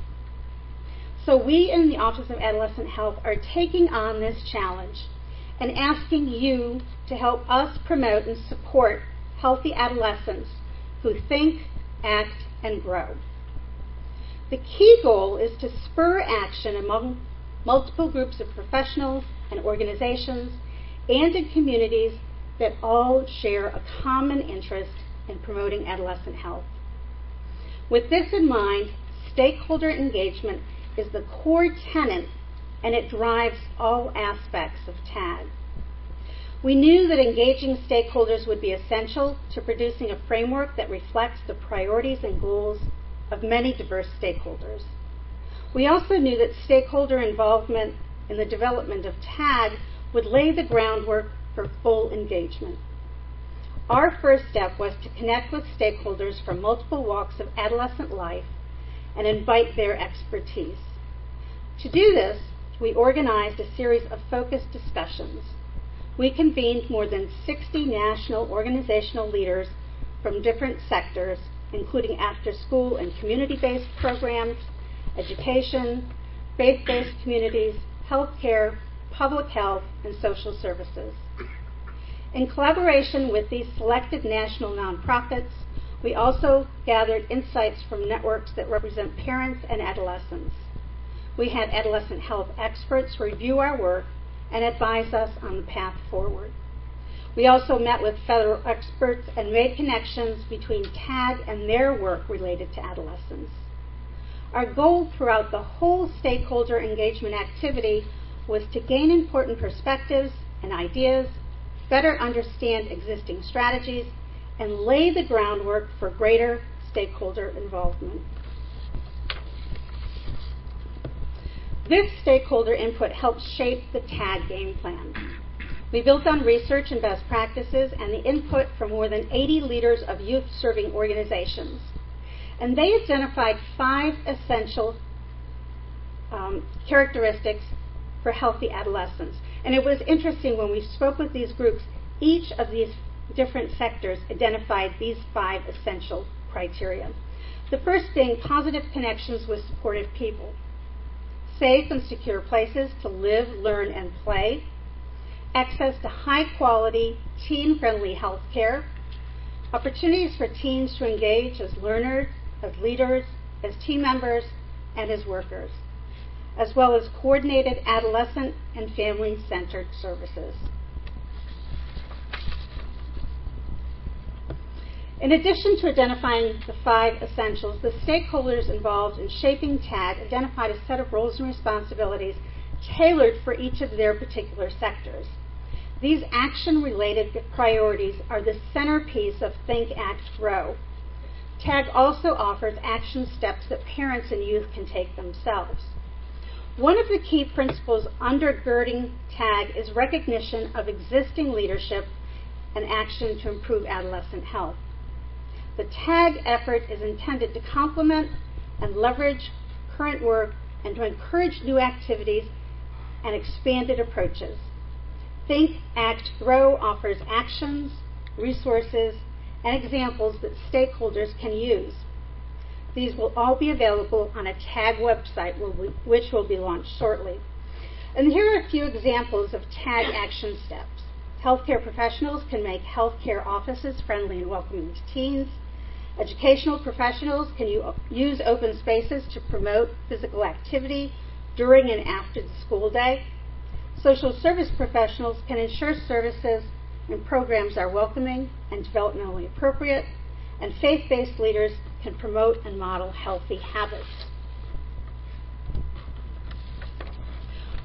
So we in the Office of Adolescent Health are taking on this challenge and asking you to help us promote and support healthy adolescents who think, act, and grow. The key goal is to spur action among multiple groups of professionals and organizations and in communities that all share a common interest in promoting adolescent health. With this in mind, stakeholder engagement is the core tenet, and it drives all aspects of TAG. We knew that engaging stakeholders would be essential to producing a framework that reflects the priorities and goals of many diverse stakeholders. We also knew that stakeholder involvement in the development of TAG would lay the groundwork for full engagement. Our first step was to connect with stakeholders from multiple walks of adolescent life and invite their expertise. To do this, we organized a series of focused discussions. We convened more than sixty national organizational leaders from different sectors, including after-school and community-based programs, education, faith-based communities, healthcare, public health, and social services. In collaboration with these selected national nonprofits, we also gathered insights from networks that represent parents and adolescents. We had adolescent health experts review our work and advise us on the path forward. We also met with federal experts and made connections between TAG and their work related to adolescents. Our goal throughout the whole stakeholder engagement activity was to gain important perspectives and ideas, better understand existing strategies, and lay the groundwork for greater stakeholder involvement. This stakeholder input helped shape the TAG game plan. We built on research and best practices and the input from more than eighty leaders of youth-serving organizations. And they identified five essential um, characteristics for healthy adolescents. And it was interesting when we spoke with these groups, each of these different sectors identified these five essential criteria. The first being positive connections with supportive people. Safe and secure places to live, learn, and play. Access to high-quality, teen-friendly health care. Opportunities for teens to engage as learners, as leaders, as team members, and as workers, as well as coordinated adolescent and family-centered services. In addition to identifying the five essentials, the stakeholders involved in shaping TAG identified a set of roles and responsibilities tailored for each of their particular sectors. These action-related priorities are the centerpiece of Think, Act, Grow. TAG also offers action steps that parents and youth can take themselves. One of the key principles undergirding TAG is recognition of existing leadership and action to improve adolescent health. The TAG effort is intended to complement and leverage current work and to encourage new activities and expanded approaches. Think, Act, Grow offers actions, resources, and examples that stakeholders can use. These will all be available on a TAG website, which will be launched shortly. And here are a few examples of TAG action steps. Healthcare professionals can make healthcare offices friendly and welcoming to teens. Educational professionals can use open spaces to promote physical activity during and after the school day. Social service professionals can ensure services and programs are welcoming and developmentally appropriate. And faith-based leaders can promote and model healthy habits.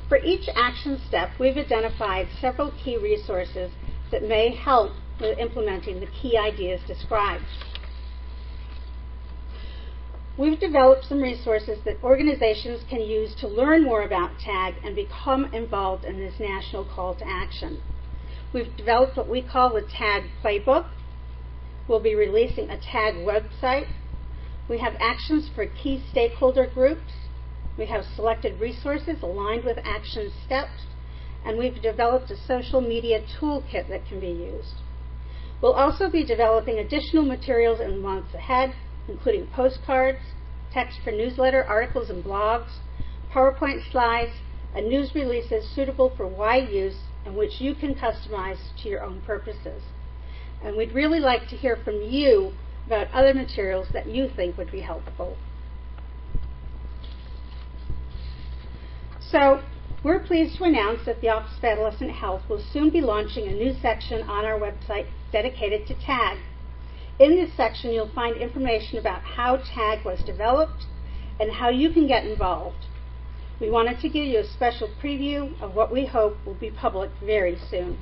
For each action step, we've identified several key resources that may help with implementing the key ideas described. We've developed some resources that organizations can use to learn more about TAG and become involved in this national call to action. We've developed what we call the TAG Playbook. We'll be releasing a TAG website. We have actions for key stakeholder groups. We have selected resources aligned with action steps. And we've developed a social media toolkit that can be used. We'll also be developing additional materials in the months ahead, including postcards, text for newsletter, articles and blogs, PowerPoint slides, and news releases suitable for wide use and which you can customize to your own purposes. And we'd really like to hear from you about other materials that you think would be helpful. So, we're pleased to announce that the Office of Adolescent Health will soon be launching a new section on our website dedicated to TAG. In this section, you'll find information about how TAG was developed and how you can get involved. We wanted to give you a special preview of what we hope will be public very soon.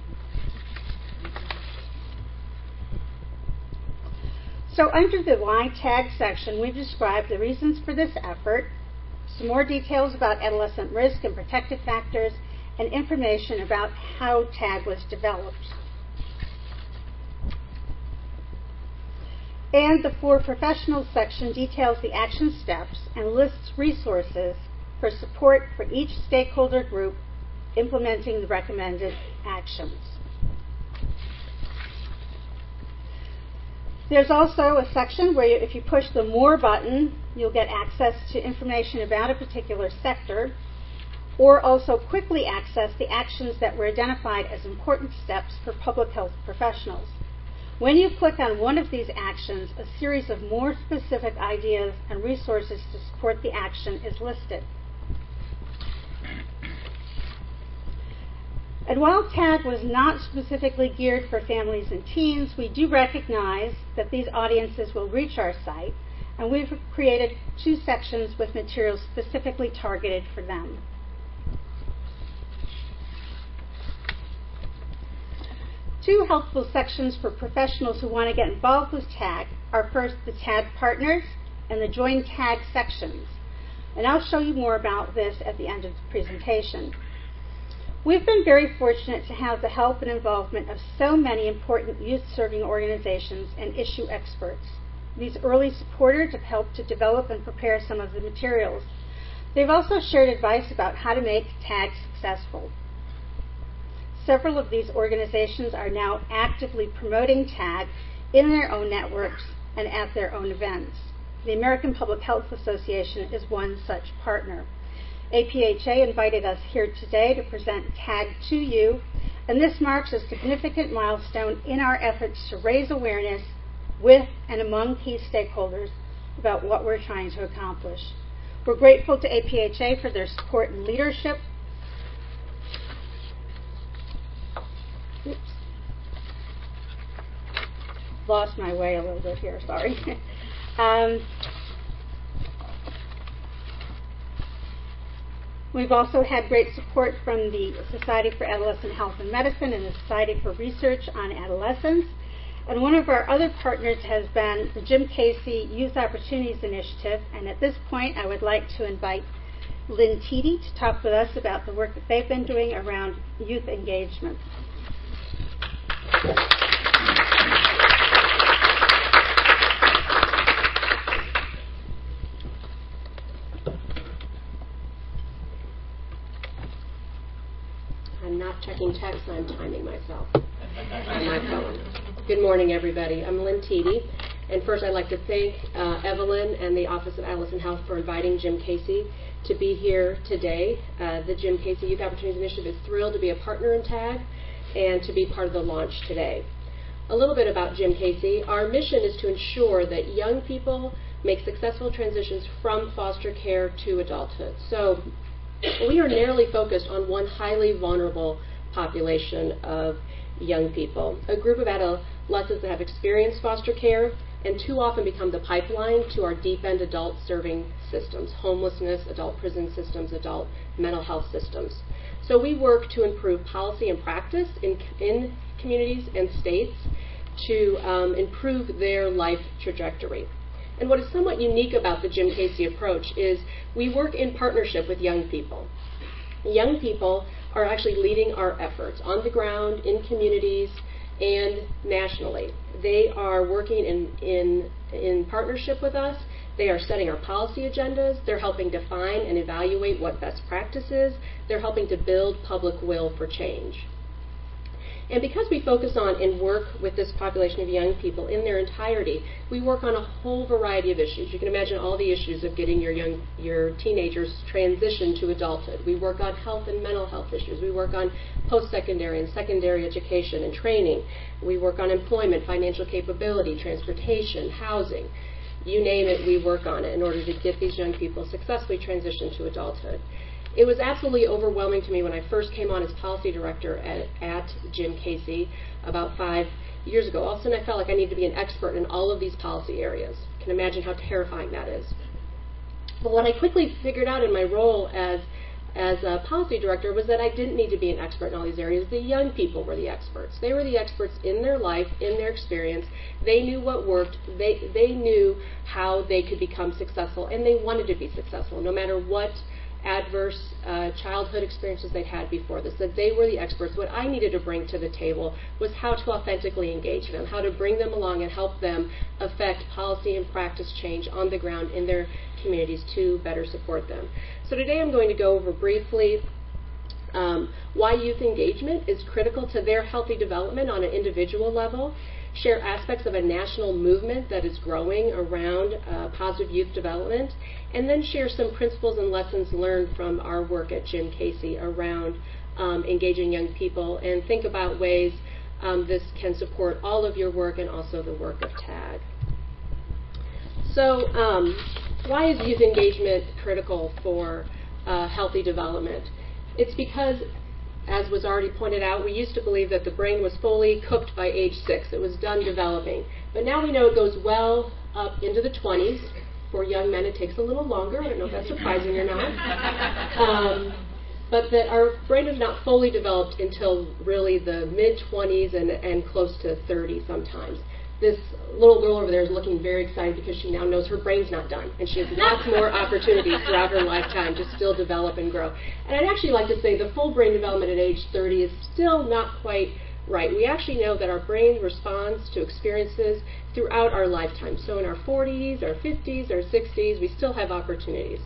So under the Why TAG section, we've described the reasons for this effort, some more details about adolescent risk and protective factors, and information about how TAG was developed. And the For Professionals section details the action steps and lists resources for support for each stakeholder group implementing the recommended actions. There's also a section where you, if you push the More button, you'll get access to information about a particular sector, or also quickly access the actions that were identified as important steps for public health professionals. When you click on one of these actions, a series of more specific ideas and resources to support the action is listed. And while TAG was not specifically geared for families and teens, we do recognize that these audiences will reach our site, and we've created two sections with materials specifically targeted for them. Two helpful sections for professionals who want to get involved with TAG are first the TAG Partners and the Join TAG sections. And I'll show you more about this at the end of the presentation. We've been very fortunate to have the help and involvement of so many important youth-serving organizations and issue experts. These early supporters have helped to develop and prepare some of the materials. They've also shared advice about how to make TAG successful. Several of these organizations are now actively promoting TAG in their own networks and at their own events. The American Public Health Association is one such partner. A P H A invited us here today to present TAG to you, and this marks a significant milestone in our efforts to raise awareness with and among key stakeholders about what we're trying to accomplish. We're grateful to A P H A for their support and leadership. Oops. Lost my way a little bit here, sorry. um, We've also had great support from the Society for Adolescent Health and Medicine and the Society for Research on Adolescence. And one of our other partners has been the Jim Casey Youth Opportunities Initiative. And at this point, I would like to invite Lynn Teedy to talk with us about the work that they've been doing around youth engagement. I'm not checking text, I'm timing myself on my phone. Good morning, everybody. I'm Lynn Teedy, and first I'd like to thank uh, Evelyn and the Office of Adolescent Health for inviting Jim Casey to be here today. Uh, the Jim Casey Youth Opportunities Initiative is thrilled to be a partner in TAG and to be part of the launch today. A little bit about Jim Casey. Our mission is to ensure that young people make successful transitions from foster care to adulthood. So we are narrowly focused on one highly vulnerable population of young people, a group of adolescents that have experienced foster care and too often become the pipeline to our deep-end adult serving systems: homelessness, adult prison systems, adult mental health systems. So we work to improve policy and practice in, in communities and states to um, improve their life trajectory. And what is somewhat unique about the Jim Casey approach is we work in partnership with young people. Young people are actually leading our efforts on the ground, in communities, and nationally. They are working in, in, in partnership with us. They are setting our policy agendas. They're helping define and evaluate what best practice is. They're helping to build public will for change. And because we focus on and work with this population of young people in their entirety, we work on a whole variety of issues. You can imagine all the issues of getting your young, your teenagers transitioned to adulthood. We work on health and mental health issues. We work on post-secondary and secondary education and training. We work on employment, financial capability, transportation, housing. You name it, we work on it in order to get these young people successfully transitioned to adulthood. It was absolutely overwhelming to me when I first came on as policy director at, at Jim Casey about five years ago. All of a sudden I felt like I needed to be an expert in all of these policy areas. You can imagine how terrifying that is. But what I quickly figured out in my role as, as a policy director was that I didn't need to be an expert in all these areas. The young people were the experts. They were the experts in their life, in their experience. They knew what worked. They, they knew how they could become successful, and they wanted to be successful no matter what adverse uh, childhood experiences they'd had before this, that they were the experts. What I needed to bring to the table was how to authentically engage them, how to bring them along and help them affect policy and practice change on the ground in their communities to better support them. So today I'm going to go over briefly um, why youth engagement is critical to their healthy development on an individual level, share aspects of a national movement that is growing around uh, positive youth development, and then share some principles and lessons learned from our work at Jim Casey around um, engaging young people, and think about ways um, this can support all of your work and also the work of TAG. So um, why is youth engagement critical for uh, healthy development? It's because, as was already pointed out, we used to believe that the brain was fully cooked by age six. It was done developing. But now we know it goes well up into the twenties. For young men, it takes a little longer. I don't know if that's surprising or not. Um, but that our brain is not fully developed until really the mid-twenties and, and close to thirty sometimes. This little girl over there is looking very excited because she now knows her brain's not done, and she has lots more opportunities throughout her lifetime to still develop and grow. And I'd actually like to say the full brain development at age thirty is still not quite right. We actually know that our brain responds to experiences throughout our lifetime. So in our forties, our fifties, our sixties, we still have opportunities.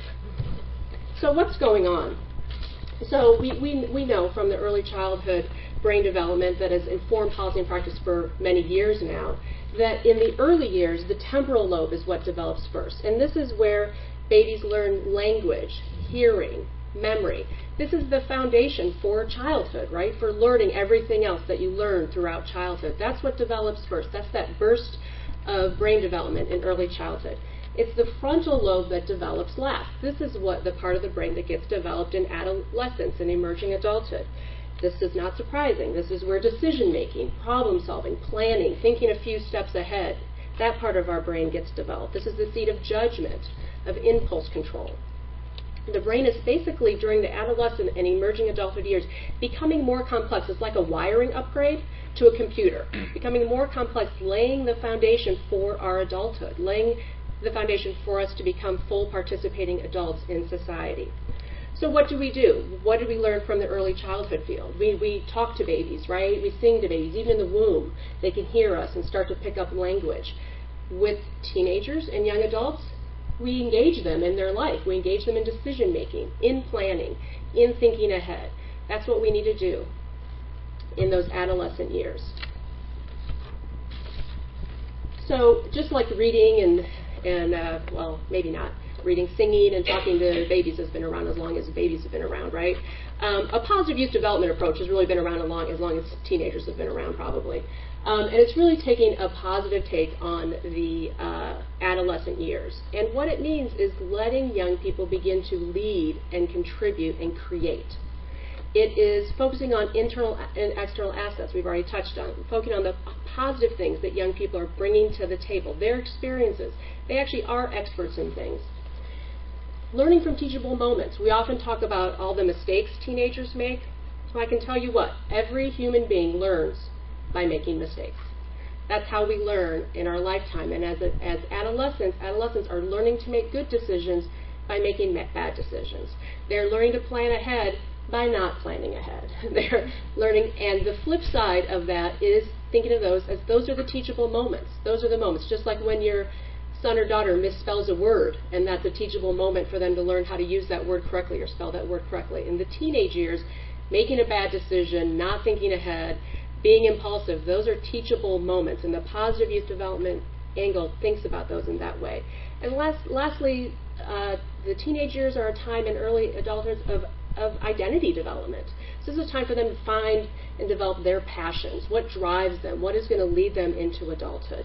So what's going on? So we, we, we know from the early childhood brain development that has informed policy and practice for many years now, that in the early years, the temporal lobe is what develops first. And this is where babies learn language, hearing, memory. This is the foundation for childhood, right? For learning everything else that you learn throughout childhood. That's what develops first. That's that burst of brain development in early childhood. It's the frontal lobe that develops last. This is what the part of the brain that gets developed in adolescence and emerging adulthood. This is not surprising. This is where decision-making, problem-solving, planning, thinking a few steps ahead, that part of our brain gets developed. This is the seat of judgment, of impulse control. The brain is basically, during the adolescent and emerging adulthood years, becoming more complex. It's like a wiring upgrade to a computer, becoming more complex, laying the foundation for our adulthood, laying the foundation for us to become full participating adults in society. So what do we do? What did we learn from the early childhood field? We, we talk to babies, right? We sing to babies. Even in the womb, they can hear us and start to pick up language. With teenagers and young adults, we engage them in their life. We engage them in decision making, in planning, in thinking ahead. That's what we need to do in those adolescent years. So just like reading and, and uh, well, maybe not, reading, singing, and talking to babies has been around as long as babies have been around, right? Um, a positive youth development approach has really been around as long, as long as teenagers have been around, probably. Um, and it's really taking a positive take on the uh, adolescent years. And what it means is letting young people begin to lead and contribute and create. It is focusing on internal and external assets we've already touched on, focusing on the positive things that young people are bringing to the table, their experiences. They actually are experts in things. learning from teachable moments. We often talk about all the mistakes teenagers make. So I can tell you what, every human being learns by making mistakes. That's how we learn in our lifetime. And as, a, as adolescents, adolescents are learning to make good decisions by making bad decisions. They're learning to plan ahead by not planning ahead. They're learning, and the flip side of that is thinking of those as those are the teachable moments. Those are the moments, just like when your son or daughter misspells a word, and that's a teachable moment for them to learn how to use that word correctly or spell that word correctly. In the teenage years, making a bad decision, not thinking ahead, being impulsive, those are teachable moments, and the positive youth development angle thinks about those in that way. And last, lastly, uh, the teenage years are a time in early adulthood of, of identity development. So this is a time for them to find and develop their passions, what drives them, what is going to lead them into adulthood.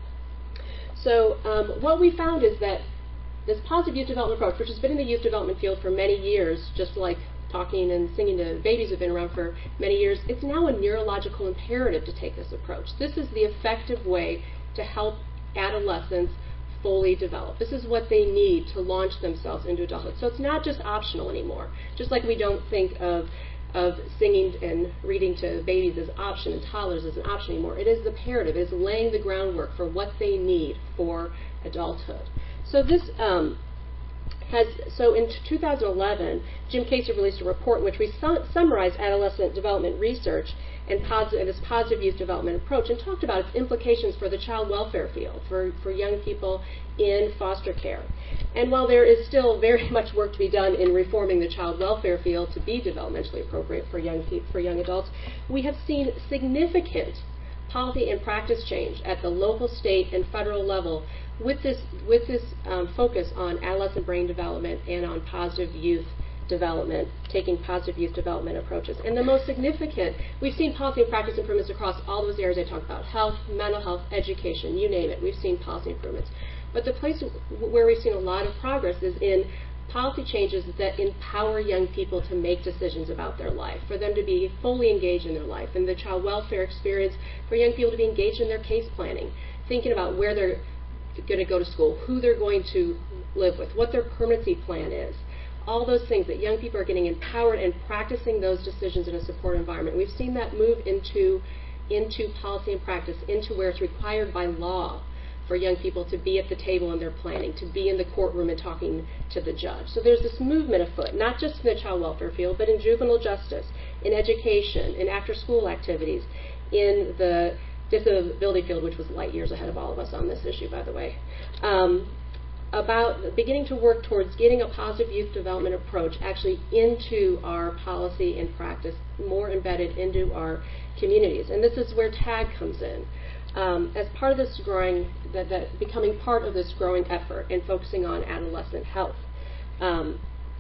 So um, what we found is that this positive youth development approach, which has been in the youth development field for many years, just like talking and singing to babies have been around for many years, it's now a neurological imperative to take this approach. This is the effective way to help adolescents fully develop. This is what they need to launch themselves into adulthood. So it's not just optional anymore. Just like we don't think of of singing and reading to babies as option and toddlers as an option anymore. It is imperative. It is laying the groundwork for what they need for adulthood. So this um, has, so in two thousand eleven, Jim Casey released a report in which we su- summarized adolescent development research and, posi- and this positive youth development approach, and talked about its implications for the child welfare field, for, for young people in foster care. And while there is still very much work to be done in reforming the child welfare field to be developmentally appropriate for young pe- for young adults, we have seen significant policy and practice change at the local, state, and federal level with this with this um, focus on adolescent brain development and on positive youth development, taking positive youth development approaches. And the most significant, we've seen policy and practice improvements across all those areas I talked about: health, mental health, education, you name it. We've seen policy improvements. But the place where we've seen a lot of progress is in policy changes that empower young people to make decisions about their life, for them to be fully engaged in their life, and the child welfare experience for young people to be engaged in their case planning, thinking about where they're going to go to school, who they're going to live with, what their permanency plan is. All those things that young people are getting empowered and practicing those decisions in a supportive environment. We've seen that move into, into policy and practice, into where it's required by law for young people to be at the table in their planning, to be in the courtroom and talking to the judge. So there's this movement afoot, not just in the child welfare field, but in juvenile justice, in education, in after-school activities, in the disability field, which was light years ahead of all of us on this issue, by the way, um, about beginning to work towards getting a positive youth development approach actually into our policy and practice, more embedded into our communities. And this is where TAG comes in. Um, as part of this growing, that, that becoming part of this growing effort and focusing on adolescent health. Um,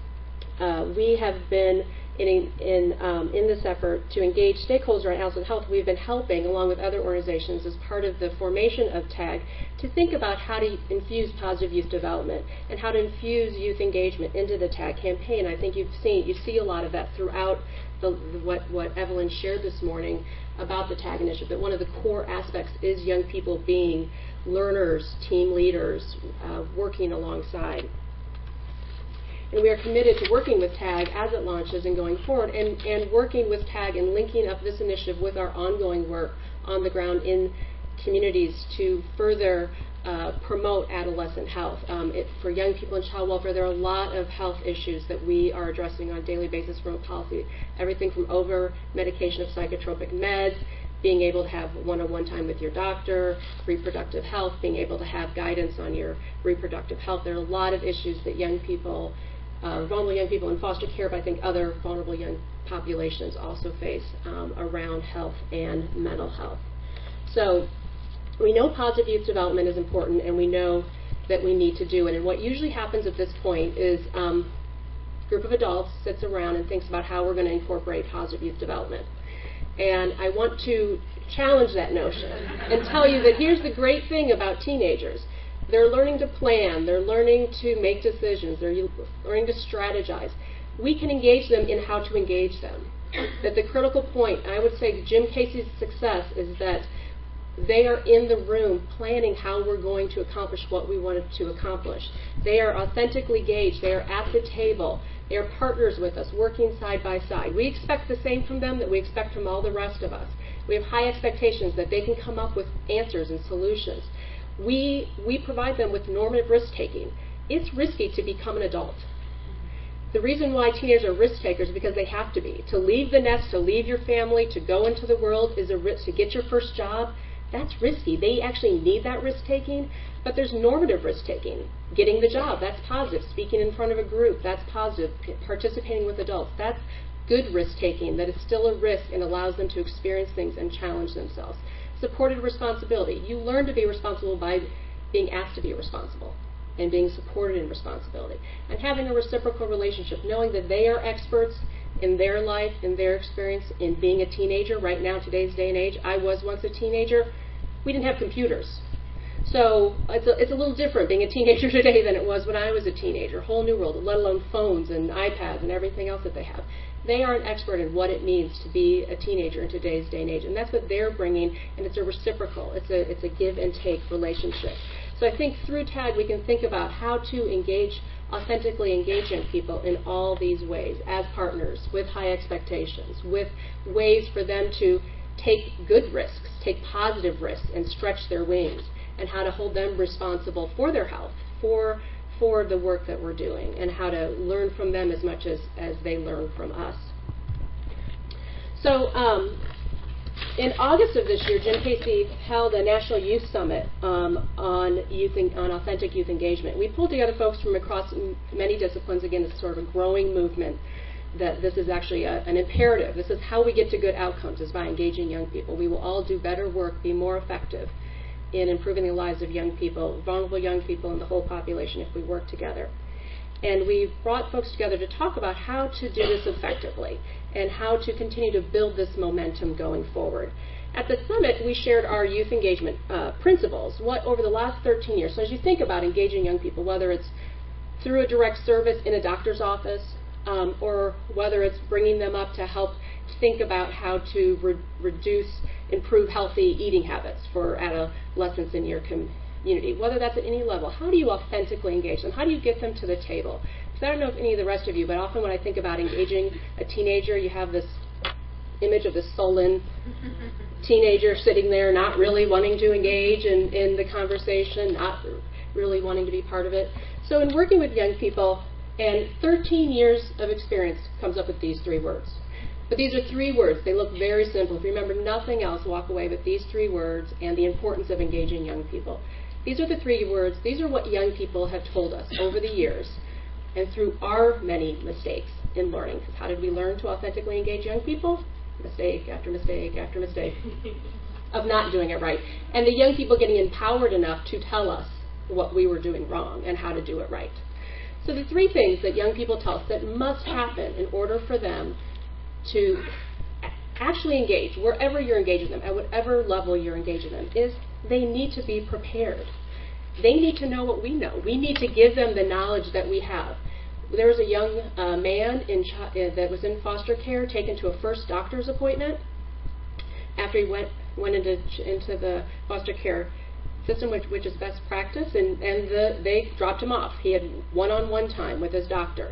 uh, we have been in, in, um, in this effort to engage stakeholders around adolescent health. We've been helping, along with other organizations, as part of the formation of TAG, to think about how to infuse positive youth development and how to infuse youth engagement into the TAG campaign. I think you've seen, you see a lot of that throughout the, what, what Evelyn shared this morning about the TAG initiative, that one of the core aspects is young people being learners, team leaders, uh, working alongside. And we are committed to working with TAG as it launches and going forward, and, and working with TAG and linking up this initiative with our ongoing work on the ground in communities to further uh, promote adolescent health. Um, it, for young people in child welfare, there are a lot of health issues that we are addressing on a daily basis from a policy. Everything from over-medication of psychotropic meds, being able to have one-on-one time with your doctor, reproductive health, being able to have guidance on your reproductive health. There are a lot of issues that young people, uh, vulnerable young people in foster care, but I think other vulnerable young populations also face um, around health and mental health. So we know positive youth development is important, and we know that we need to do it. And what usually happens at this point is um, a group of adults sits around and thinks about how we're going to incorporate positive youth development. And I want to challenge that notion and tell you that here's the great thing about teenagers. They're learning to plan. They're learning to make decisions. They're learning to strategize. We can engage them in how to engage them. That the critical point, I would say, Jim Casey's success is that They are in the room planning how we're going to accomplish what we wanted to accomplish. They are authentically engaged. They are at the table. They are partners with us, working side by side. We expect the same from them that we expect from all the rest of us. We have high expectations that they can come up with answers and solutions. We, we provide them with normative risk-taking. It's risky to become an adult. The reason why teenagers are risk takers is because they have to be. To leave the nest, to leave your family, to go into the world is a risk. To get your first job, that's risky. They actually need that risk-taking, but there's normative risk-taking. Getting the job, that's positive. Speaking in front of a group, that's positive. Participating with adults, that's good risk-taking that is still a risk and allows them to experience things and challenge themselves. Supported responsibility. You learn to be responsible by being asked to be responsible and being supported in responsibility. And having a reciprocal relationship, knowing that they are experts in their life, in their experience, in being a teenager. Right now, today's day and age, I was once a teenager. We didn't have computers. So it's a, it's a little different being a teenager today than it was when I was a teenager. Whole new world, let alone phones and iPads and everything else that they have. They are an expert in what it means to be a teenager in today's day and age. And that's what they're bringing, and it's a reciprocal. It's a, it's a give and take relationship. So I think through TAG we can think about how to engage, authentically engage young people in all these ways as partners, with high expectations, with ways for them to take good risks, take positive risks, and stretch their wings, and how to hold them responsible for their health, for for the work that we're doing, and how to learn from them as much as, as they learn from us. So um, in August of this year, Jim Casey held a National Youth Summit um, on youth en- on authentic youth engagement. We pulled together folks from across m- many disciplines. Again, it's sort of a growing movement that this is actually a, an imperative. This is how we get to good outcomes, is by engaging young people. We will all do better work, be more effective in improving the lives of young people, vulnerable young people, and the whole population if we work together. And we brought folks together to talk about how to do this effectively and how to continue to build this momentum going forward. At the summit, we shared our youth engagement uh, principles, what over the last thirteen years. So as you think about engaging young people, whether it's through a direct service in a doctor's office, um, or whether it's bringing them up to help think about how to re- reduce, improve healthy eating habits for adolescents in your community, whether that's at any level, how do you authentically engage them? How do you get them to the table? Because I don't know if any of the rest of you, but often when I think about engaging a teenager, you have this image of this sullen teenager sitting there not really wanting to engage in, in the conversation, not really wanting to be part of it. So in working with young people, and thirteen years of experience comes up with these three words. But these are three words. They look very simple. If you remember nothing else, walk away with these three words and the importance of engaging young people. These are the three words. These are what young people have told us over the years and through our many mistakes in learning. Because how did we learn to authentically engage young people? Mistake after mistake after mistake of not doing it right. And the young people getting empowered enough to tell us what we were doing wrong and how to do it right. So the three things that young people tell us that must happen in order for them to actually engage, wherever you're engaging them, at whatever level you're engaging them, is they need to be prepared. They need to know what we know. We need to give them the knowledge that we have. There was a young uh, man in ch- uh, that was in foster care taken to a first doctor's appointment after he went went into into the foster care system, which, which is best practice, and, and the, they dropped him off. He had one-on-one time with his doctor.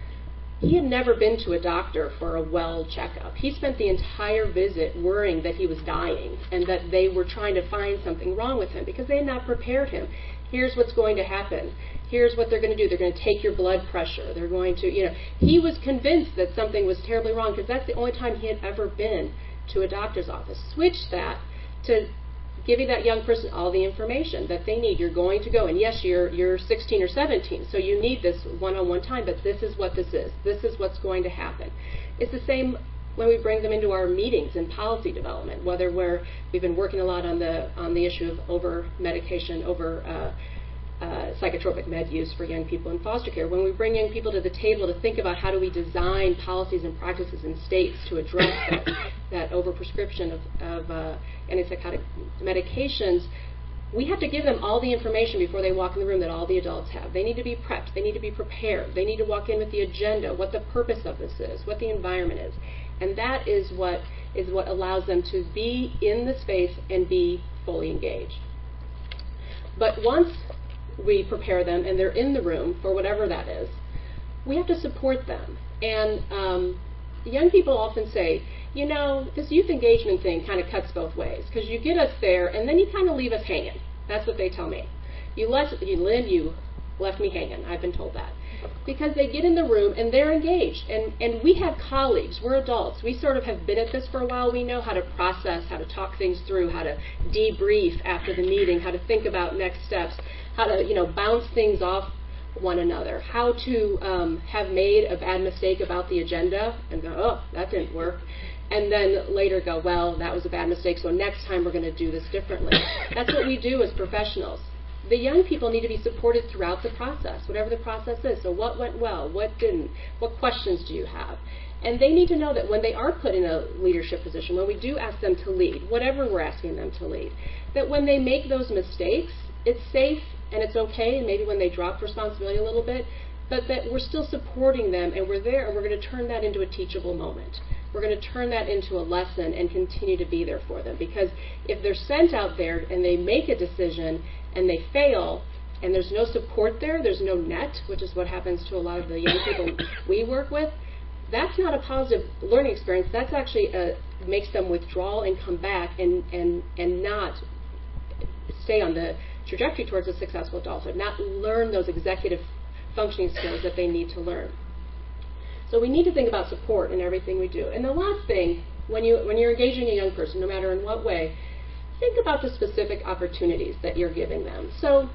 He had never been to a doctor for a well checkup. He spent the entire visit worrying that he was dying and that they were trying to find something wrong with him because they had not prepared him. Here's what's going to happen. Here's what they're going to do. They're going to take your blood pressure. They're going to, you know, he was convinced that something was terribly wrong because that's the only time he had ever been to a doctor's office. Switch that to giving that young person all the information that they need. You're going to go, and yes, you're you're sixteen or seventeen, so you need this one-on-one time, but this is what this is. This is what's going to happen. It's the same when we bring them into our meetings in policy development, whether we're, we've been working a lot on the on the issue of over-medication, over uh, uh, psychotropic med use for young people in foster care. When we bring young people to the table to think about how do we design policies and practices in states to address that, that over-prescription of, of uh, antipsychotic medications, we have to give them all the information before they walk in the room that all the adults have. They need to be prepped. They need to be prepared. They need to walk in with the agenda, what the purpose of this is, what the environment is. And that is what is what allows them to be in the space and be fully engaged. But once we prepare them and they're in the room for whatever that is, we have to support them. And um, young people often say, you know, this youth engagement thing kind of cuts both ways, because you get us there and then you kind of leave us hanging. That's what they tell me. You left, you, Lynn, you left me hanging. I've been told that. Because they get in the room and they're engaged. And, and we have colleagues. We're adults. We sort of have been at this for a while. We know how to process, how to talk things through, how to debrief after the meeting, how to think about next steps, how to, you know, bounce things off one another, how to um, have made a bad mistake about the agenda and go, oh, that didn't work. And then later go, well, that was a bad mistake, so next time we're going to do this differently. That's what we do as professionals. The young people need to be supported throughout the process, whatever the process is. So what went well? What didn't? What questions do you have? And they need to know that when they are put in a leadership position, when we do ask them to lead, whatever we're asking them to lead, that when they make those mistakes, it's safe and it's okay, and maybe when they drop responsibility a little bit, but that we're still supporting them and we're there and we're going to turn that into a teachable moment. We're going to turn that into a lesson and continue to be there for them. Because if they're sent out there and they make a decision and they fail and there's no support there, there's no net, which is what happens to a lot of the young people we work with, that's not a positive learning experience. That's actually a, makes them withdraw and come back and, and, and not stay on the trajectory towards a successful adulthood, not learn those executive functioning skills that they need to learn. So we need to think about support in everything we do. And the last thing, when, you, when you're engaging a young person, no matter in what way, think about the specific opportunities that you're giving them. So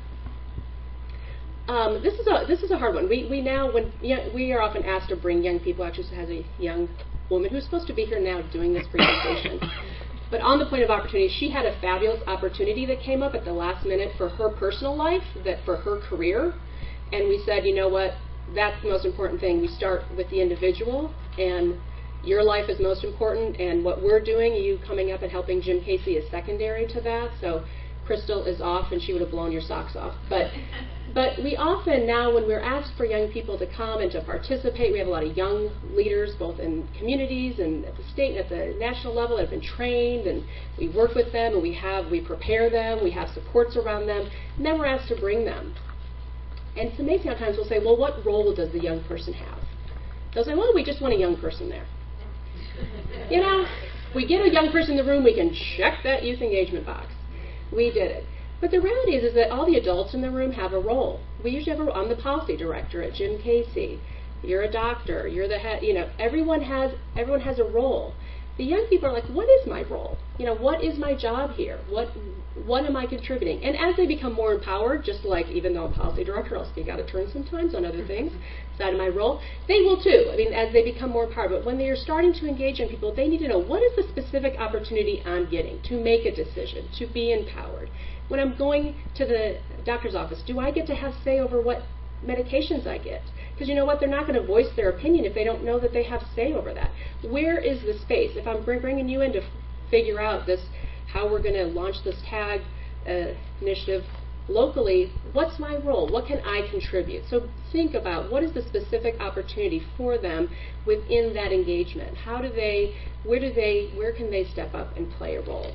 um, this is a this is a hard one. We we now when yeah, we are often asked to bring young people. Actually, has a young woman who's supposed to be here now doing this presentation. But on the point of opportunity, she had a fabulous opportunity that came up at the last minute for her personal life, that for her career. And we said, you know what, that's the most important thing. We start with the individual, and your life is most important, and what we're doing, you coming up and helping Jim Casey, is secondary to that. So Crystal is off, and she would have blown your socks off. But but we often now, when we're asked for young people to come and to participate, we have a lot of young leaders, both in communities and at the state and at the national level, that have been trained, and we work with them, and we have we prepare them, we have supports around them, and then we're asked to bring them. And it's amazing how times we'll say, well, what role does the young person have? They'll say, well, we just want a young person there. You know, we get a young person in the room, we can check that youth engagement box. We did it. But the reality is, is that all the adults in the room have a role. We usually have a role. I'm the policy director at Jim Casey. You're a doctor. You're the head. You know, everyone has everyone has a role. The young people are like, what is my role? You know, what is my job here? What what am I contributing? And as they become more empowered, just like even though I'm policy director, I'll speak out of turn sometimes on other things outside of my role, they will too. I mean, as they become more empowered. But when they are starting to engage in people, they need to know, what is the specific opportunity I'm getting to make a decision, to be empowered? When I'm going to the doctor's office, do I get to have say over what medications I get? Because you know what? They're not going to voice their opinion if they don't know that they have say over that. Where is the space? If I'm bringing you in to f- figure out this, how we're going to launch this tag uh, initiative locally, what's my role? What can I contribute? So think about, what is the specific opportunity for them within that engagement? How do they, where do they, where can they step up and play a role?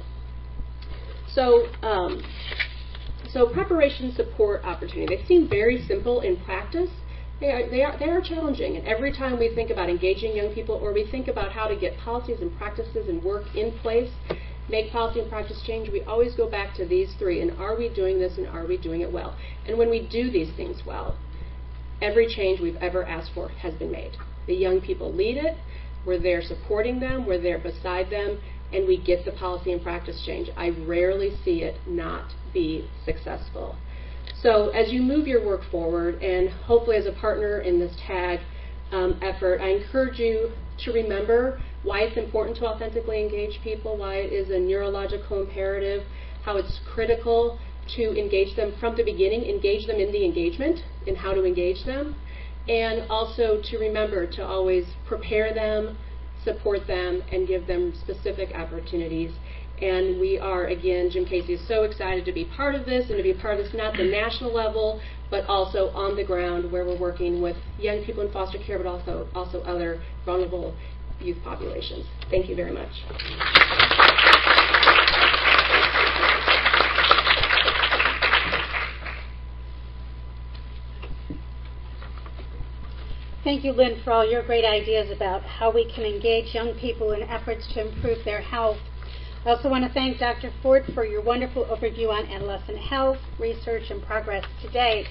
So, um, so preparation, support, opportunity. They seem very simple in practice. They are, they are, they are challenging. And every time we think about engaging young people, or we think about how to get policies and practices and work in place, make policy and practice change, we always go back to these three. And are we doing this, and are we doing it well? And when we do these things well, every change we've ever asked for has been made. The young people lead it. We're there supporting them. We're there beside them. And we get the policy and practice change. I rarely see it not be successful. So as you move your work forward, and hopefully as a partner in this tag um, effort, I encourage you to remember why it's important to authentically engage people, why it is a neurological imperative, how it's critical to engage them from the beginning, engage them in the engagement, in how to engage them, and also to remember to always prepare them, support them, and give them specific opportunities. And we are, again, Jim Casey is so excited to be part of this, and to be part of this, not the national level, but also on the ground, where we're working with young people in foster care, but also, also other vulnerable youth populations. Thank you very much. Thank you, Lynn, for all your great ideas about how we can engage young people in efforts to improve their health. I also want to thank Doctor Ford for your wonderful overview on adolescent health, research, and progress to date.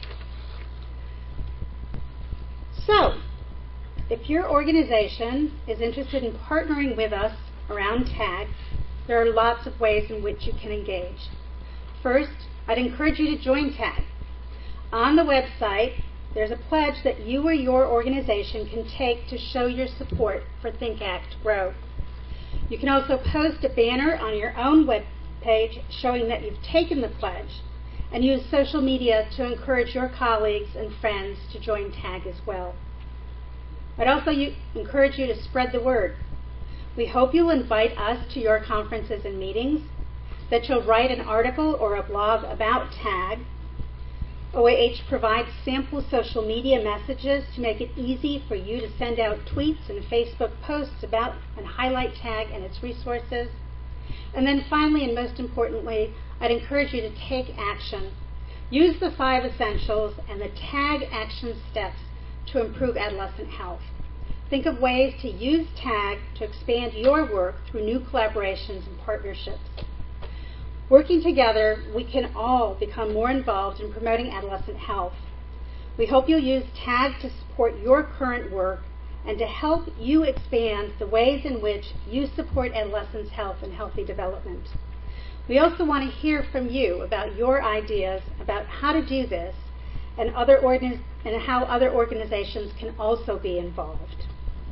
So, if your organization is interested in partnering with us around TAG, there are lots of ways in which you can engage. First, I'd encourage you to join TAG. On the website, there's a pledge that you or your organization can take to show your support for Think, Act, Grow. You can also post a banner on your own web page showing that you've taken the pledge, and use social media to encourage your colleagues and friends to join TAG as well. I'd also you, encourage you to spread the word. We hope you'll invite us to your conferences and meetings, that you'll write an article or a blog about TAG. O A H provides sample social media messages to make it easy for you to send out tweets and Facebook posts about and highlight TAG and its resources. And then finally, and most importantly, I'd encourage you to take action. Use the five essentials and the TAG action steps to improve adolescent health. Think of ways to use TAG to expand your work through new collaborations and partnerships. Working together, we can all become more involved in promoting adolescent health. We hope you'll use TAG to support your current work and to help you expand the ways in which you support adolescents' health and healthy development. We also want to hear from you about your ideas about how to do this and, other organi- and how other organizations can also be involved.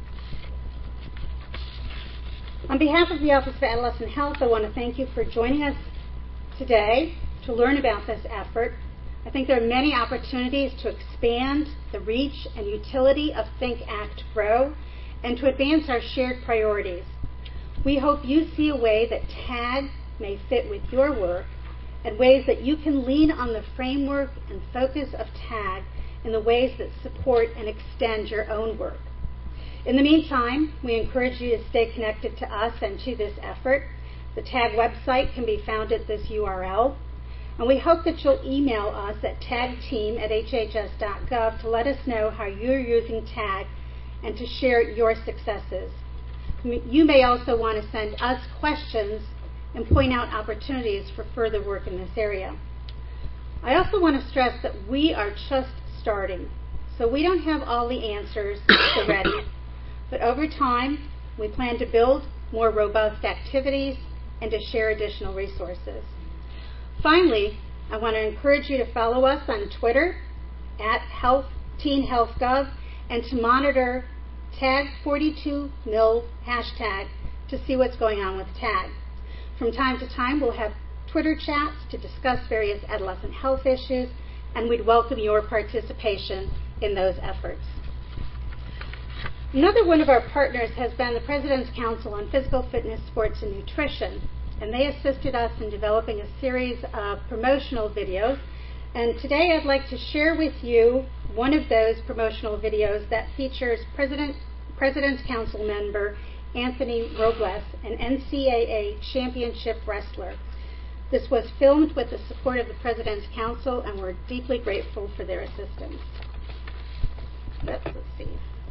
On behalf of the Office of Adolescent Health, I want to thank you for joining us today to learn about this effort. I think there are many opportunities to expand the reach and utility of Think, Act, Grow, and to advance our shared priorities. We hope you see a way that TAG may fit with your work and ways that you can lean on the framework and focus of TAG in the ways that support and extend your own work. In the meantime, we encourage you to stay connected to us and to this effort. The TAG website can be found at this U R L, and we hope that you'll email us at tagteam at h h s dot gov to let us know how you're using TAG and to share your successes. You may also want to send us questions and point out opportunities for further work in this area. I also want to stress that we are just starting, so we don't have all the answers already, but over time, we plan to build more robust activities and to share additional resources. Finally, I want to encourage you to follow us on Twitter at Health, Teen Health Gov, and to monitor Tag forty-two mil hashtag to see what's going on with TAG. From time to time, we'll have Twitter chats to discuss various adolescent health issues, and we'd welcome your participation in those efforts. Another one of our partners has been the President's Council on Physical Fitness, Sports, and Nutrition, and they assisted us in developing a series of promotional videos. And today I'd like to share with you one of those promotional videos that features President, President's Council member Anthony Robles, an N C A A championship wrestler. This was filmed with the support of the President's Council, and we're deeply grateful for their assistance. Let's, let's see.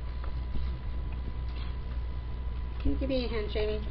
Can you give me a hand, Jamie?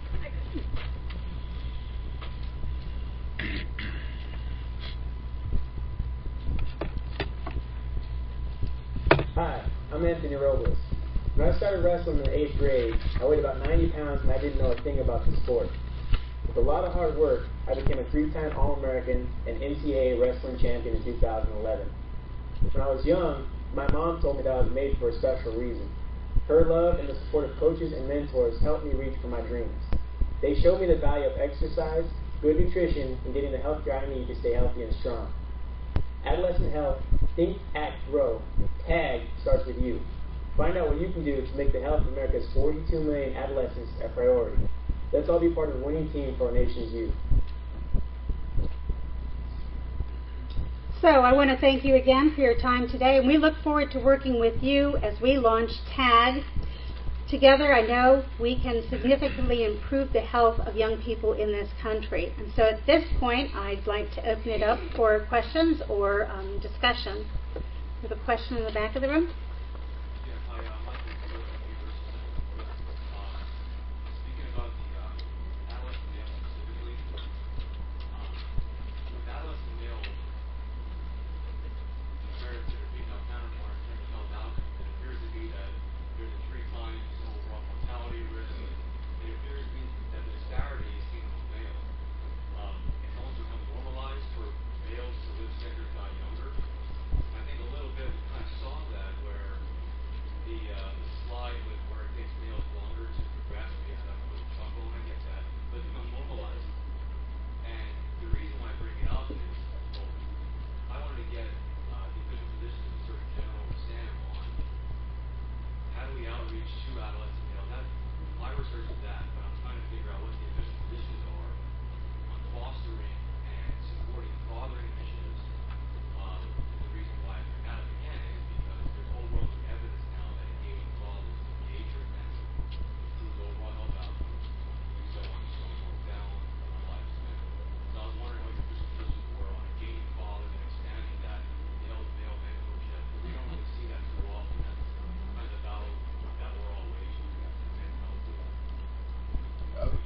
Hi, I'm Anthony Robles. When I started wrestling in the eighth grade, I weighed about ninety pounds and I didn't know a thing about the sport. With a lot of hard work, I became a three-time All-American and N C A A wrestling champion in two thousand eleven. When I was young, my mom told me that I was made for a special reason. Her love and the support of coaches and mentors helped me reach for my dreams. They showed me the value of exercise, good nutrition, and getting the health care I need to stay healthy and strong. Adolescent health, Think, Act, Grow. TAG starts with you. Find out what you can do to make the health of America's forty-two million adolescents a priority. Let's all be part of the winning team for our nation's youth. So I want to thank you again for your time today, and we look forward to working with you as we launch TAG. Together, I know we can significantly improve the health of young people in this country. And so at this point, I'd like to open it up for questions or um, discussion. We have a question in the back of the room. Yeah, hi, uh, my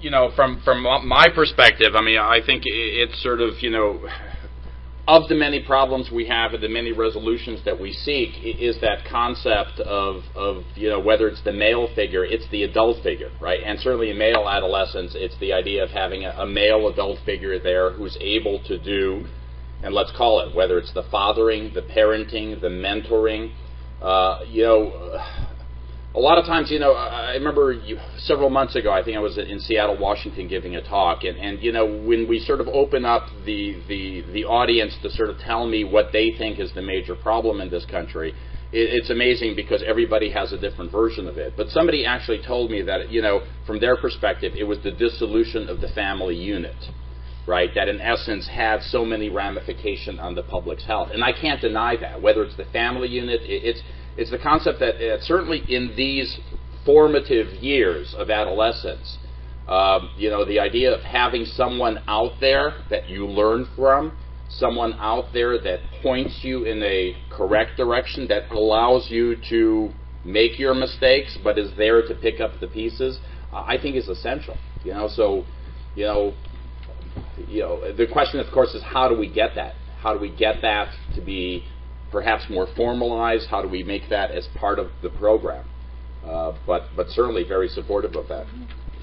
you know, from from my perspective, I mean, I think it's sort of, you know, of the many problems we have and the many resolutions that we seek is that concept of, of, you know, whether it's the male figure, it's the adult figure, right? And certainly in male adolescence, it's the idea of having a, a male adult figure there who's able to do, and let's call it, whether it's the fathering, the parenting, the mentoring, uh, you know, a lot of times, you know, I remember you, several months ago, I think I was in Seattle, Washington, giving a talk, and, and you know, when we sort of open up the, the, the audience to sort of tell me what they think is the major problem in this country, it, it's amazing because everybody has a different version of it. But somebody actually told me that, you know, from their perspective, it was the dissolution of the family unit, right, that in essence had so many ramifications on the public's health. And I can't deny that, whether it's the family unit, it, it's It's the concept that uh, certainly in these formative years of adolescence, um, you know, the idea of having someone out there that you learn from, someone out there that points you in a correct direction, that allows you to make your mistakes, but is there to pick up the pieces, uh, I think is essential. You know, so, you know, you know, the question, of course, is how do we get that? How do we get that to be perhaps more formalized? How do we make that as part of the program? Uh, but but certainly very supportive of that.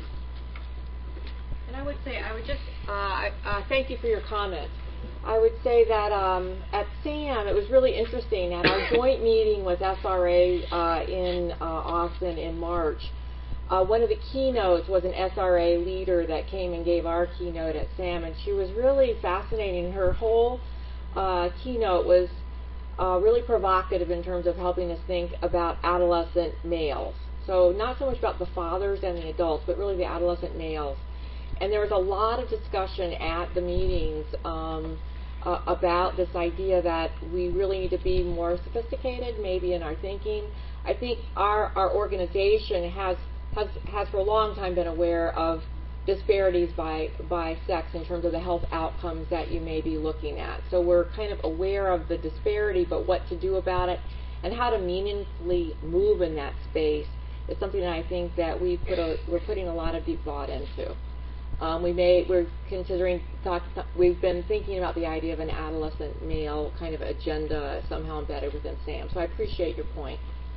And I would say, I would just uh, uh, thank you for your comments. I would say that um, at SAM, it was really interesting. At our joint meeting with S R A uh, in uh, Austin in March, uh, one of the keynotes was an S R A leader that came and gave our keynote at SAM, and she was really fascinating. Her whole uh, keynote was Uh, really provocative in terms of helping us think about adolescent males. So not so much about the fathers and the adults, but really the adolescent males. And there was a lot of discussion at the meetings um, uh, about this idea that we really need to be more sophisticated maybe in our thinking. I think our, our organization has, has, has for a long time been aware of disparities by, by sex in terms of the health outcomes that you may be looking at. So we're kind of aware of the disparity, but what to do about it and how to meaningfully move in that space is something that I think that we put a, we're putting a lot of deep thought into. Um, we may, we're considering, thought, we've been thinking about the idea of an adolescent male kind of agenda somehow embedded within SAM. So I appreciate your point.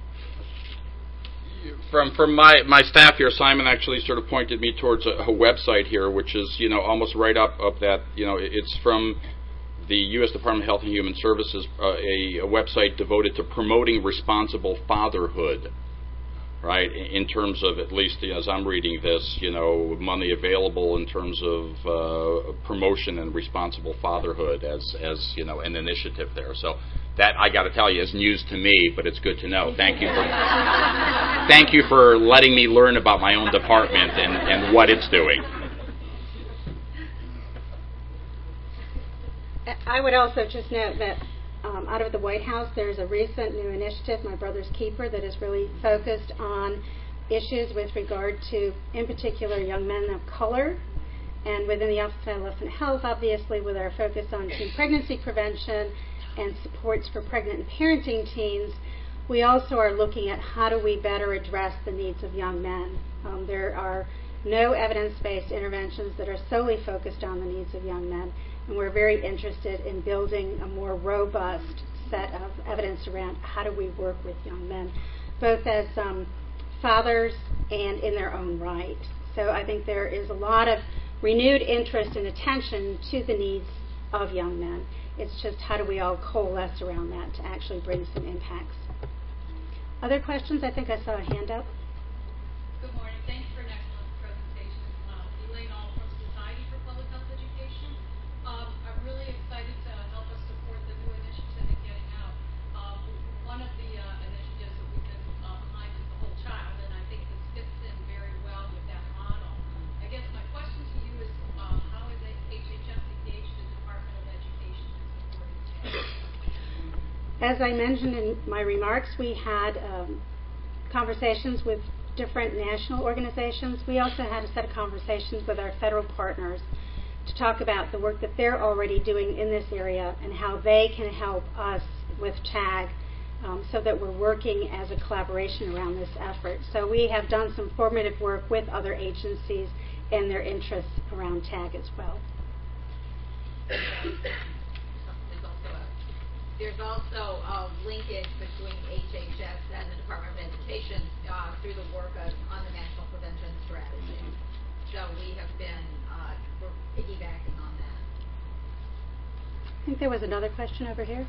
From from my, my staff here, Simon actually sort of pointed me towards a, a website here, which is, you know, almost right up of that. You know, it's from the U S Department of Health and Human Services, uh, a, a website devoted to promoting responsible fatherhood, right? In terms of, at least as I'm reading this, you know, money available in terms of uh, promotion and responsible fatherhood as as you know an initiative there. So. That, I got to tell you, is news to me, but it's good to know. Thank you for thank you for letting me learn about my own department and, and what it's doing. I would also just note that um, out of the White House, there's a recent new initiative, My Brother's Keeper, that is really focused on issues with regard to, in particular, young men of color. And within the Office of Adolescent Health, obviously, with our focus on teen pregnancy prevention and supports for pregnant and parenting teens, we also are looking at how do we better address the needs of young men. Um, there are no evidence-based interventions that are solely focused on the needs of young men, and we're very interested in building a more robust set of evidence around how do we work with young men, both as um, fathers and in their own right. So I think there is a lot of renewed interest and attention to the needs of young men. It's just how do we all coalesce around that to actually bring some impacts. Other questions? I think I saw a hand up. Good morning. Thanks for an excellent presentation. Uh, Elaine All from Society for Public Health Education. Um, I'm really excited to help us support the new initiative in getting out. Um, one of the uh, initiatives that we've been uh, behind is the Whole Child, and I think this fits in very well with that model. I guess my question to you is, uh, how is H H S engaged in the Department of Education? As I mentioned in my remarks, we had um, conversations with different national organizations. We also had a set of conversations with our federal partners to talk about the work that they're already doing in this area and how they can help us with TAG um, so that we're working as a collaboration around this effort. So we have done some formative work with other agencies and their interests around TAG as well. There's also a, there's also a linkage between H H S and the Department of Education uh, through the work of, on the National Prevention Strategy. So we have been, uh, we're piggybacking on that. I think there was another question over here.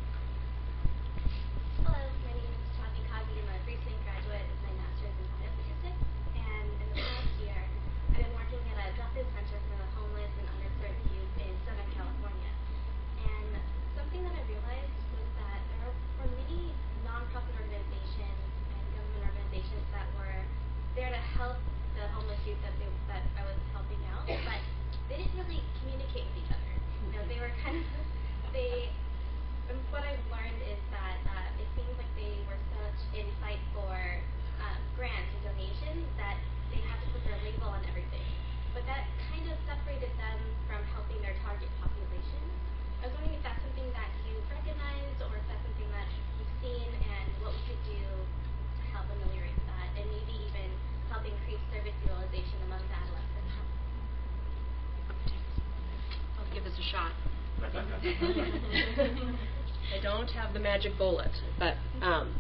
Hello, my name is Chauncey Cosby. I'm a recent graduate of my master's in biostatistics, and in the past year, I've been working at a drop-in center for the homeless and underserved youth in Southern California. And something that I realized was that there were many nonprofit organizations and government organizations that were there to help the homeless youth that they, that I was helping out, but they didn't really communicate with each other. You know, they were kind of they. And what I've learned is that uh, it seems like they were such in fight for uh, grants and donations that they had to put their label on everything. But that kind of separated them from helping their target population. I was wondering if that's something that you've recognized, or if that's something that you've seen, and what we could do to help ameliorate that, and maybe even help increase service utilization among the adolescents. I'll give this a shot. I don't have the magic bullet, but um,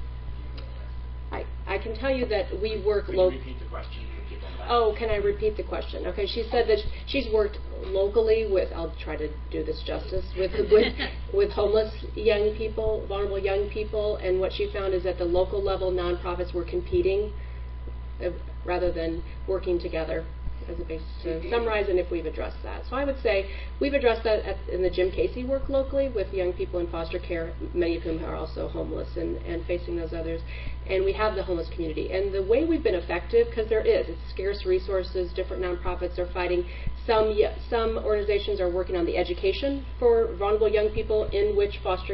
I, I can tell you that we work Could locally. you repeat the question for people in the back? Oh, can I repeat the question? Okay, she said that she's worked locally with, I'll try to do this justice, with with, with homeless young people, vulnerable young people, and what she found is that the local level nonprofits were competing uh, rather than working together. As a base to summarize, and if we've addressed that. So I would say we've addressed that at, in the Jim Casey work locally with young people in foster care, many of whom are also homeless and, and facing those others. And we have the homeless community. And the way we've been effective, because there is, it's scarce resources, different nonprofits are fighting. Some, some organizations are working on the education for vulnerable young people, in which foster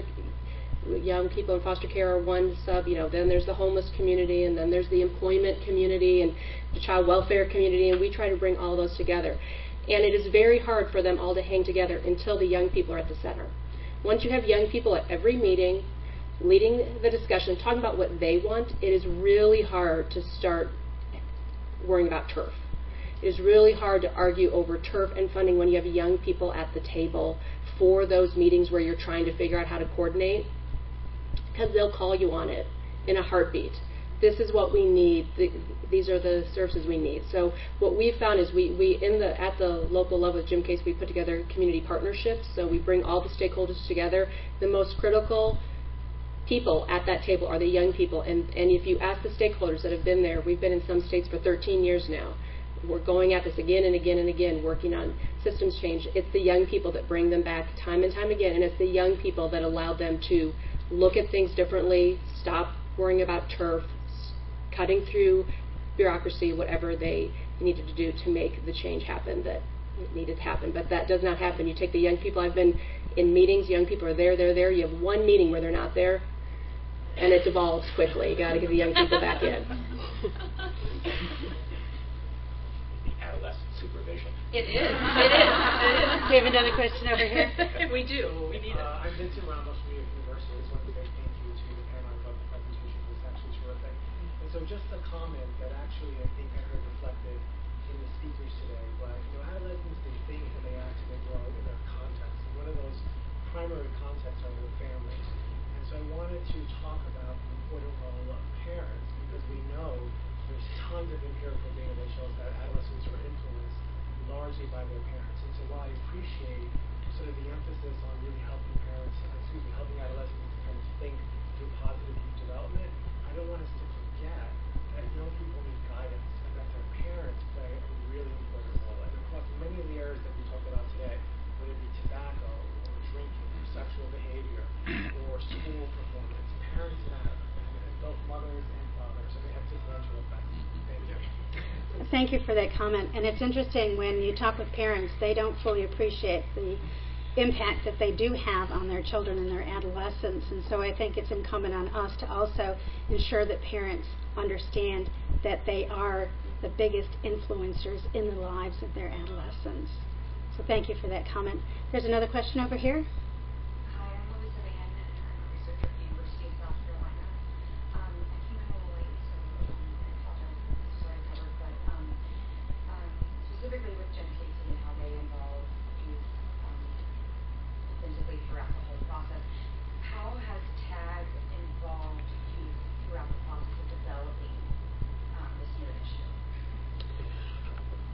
young people in foster care are one sub. You know, then there's the homeless community, and then there's the employment community, and the child welfare community, and we try to bring all those together. And it is very hard for them all to hang together until the young people are at the center. Once you have young people at every meeting, leading the discussion, talking about what they want, it is really hard to start worrying about turf. It is really hard to argue over turf and funding when you have young people at the table for those meetings where you're trying to figure out how to coordinate, because they'll call you on it in a heartbeat. This is what we need. The, these are the services we need. So what we've found is we, we in the at the local level with Jim Case, we put together community partnerships. So we bring all the stakeholders together. The most critical people at that table are the young people. And, and if you ask the stakeholders that have been there, we've been in some states for thirteen years now. We're going at this again and again and again, working on systems change. It's the young people that bring them back time and time again, and it's the young people that allow them to look at things differently, stop worrying about turf, cutting through bureaucracy, whatever they needed to do to make the change happen that needed to happen. But that does not happen. You take the young people. I've been in meetings. Young people are there, they're there. You have one meeting where they're not there, and it devolves quickly. You got to get the young people back in. The adolescent supervision. It is. It is. It is. We have another question over here. We do. We need it. Uh, I'm Vincent Ramos from New York University. I just want to say thank you to the panel about the presentation. It was actually terrific. And so just a comment that actually I think I heard reflected in the speakers today. But, you know, adolescents, they think and they act and they grow in their context. And one of those primary contexts are their families. And so I wanted to talk about the important role of parents, because we know there's tons of empirical data that shows that adolescents are influenced largely by their parents. And so while I appreciate sort of the emphasis on really helping parents, excuse me, helping adolescents to kind of think through positive youth development, I don't want us to forget that young people need guidance, and that their parents play a really important role. And across many of the areas that we talked about today, whether it be tobacco, or drinking, or sexual behavior, or school performance, parents matter, and both mothers and fathers, and they have differential effects. Thank you. Thank you for that comment. And it's interesting, when you talk with parents, they don't fully appreciate the impact that they do have on their children and their adolescents. And so I think it's incumbent on us to also ensure that parents understand that they are the biggest influencers in the lives of their adolescents. So thank you for that comment. There's another question over here. Hi, I'm Louisa Van, and I'm a researcher at the University of South Carolina. Um, I came in a little late, so um, I apologize if this is already covered, but um, um, specific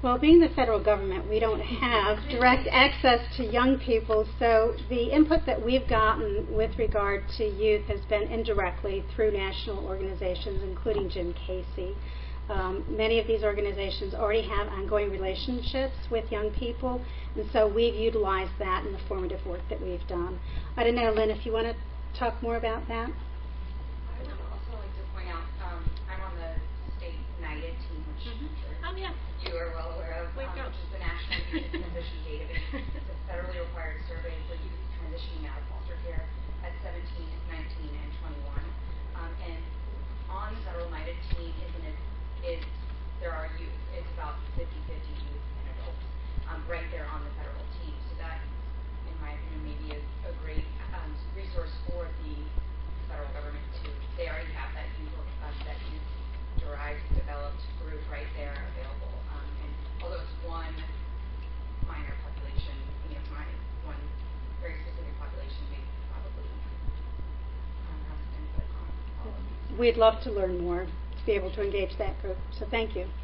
Well, being the federal government, we don't have direct access to young people, so the input that we've gotten with regard to youth has been indirectly through national organizations, including Jim Casey. Um, many of these organizations already have ongoing relationships with young people, and so we've utilized that in the formative work that we've done. I don't know, Lynn, if you want to talk more about that? I would also like to point out, um, I'm on the state United team, which Mm-hmm. I'm sure Oh, yeah. you are well aware of, Wake um, up. which is the National Youth Transition Database. It's a federally required survey for youth transitioning out of foster care at seventeen, nineteen, and twenty-one. Um, and on the federal United team is, an, is there are youth. It's about fifty-fifty youth and adults um, right there on the federal team. So that, in my opinion, may be a, a great um, resource for the federal government to. They already have that youth, um, that youth derived, developed group right there available. Um, and although it's one minor population, you know, my, one very specific population, we probably um, have some input on all of these. We'd love to learn more, to be able to engage that group, so thank you.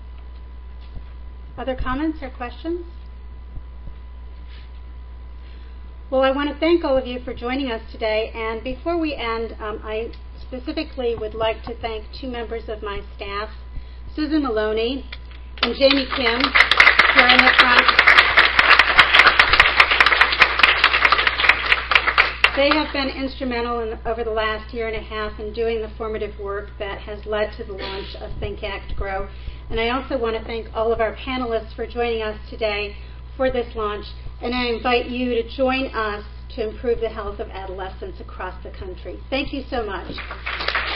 Other comments or questions? Well, I want to thank all of you for joining us today, and before we end, um, I specifically would like to thank two members of my staff, Susan Maloney and Jamie Kim, who are in the front. They have been instrumental in, over the last year and a half in doing the formative work that has led to the launch of Think, Act, Grow. And I also want to thank all of our panelists for joining us today for this launch, and I invite you to join us to improve the health of adolescents across the country. Thank you so much.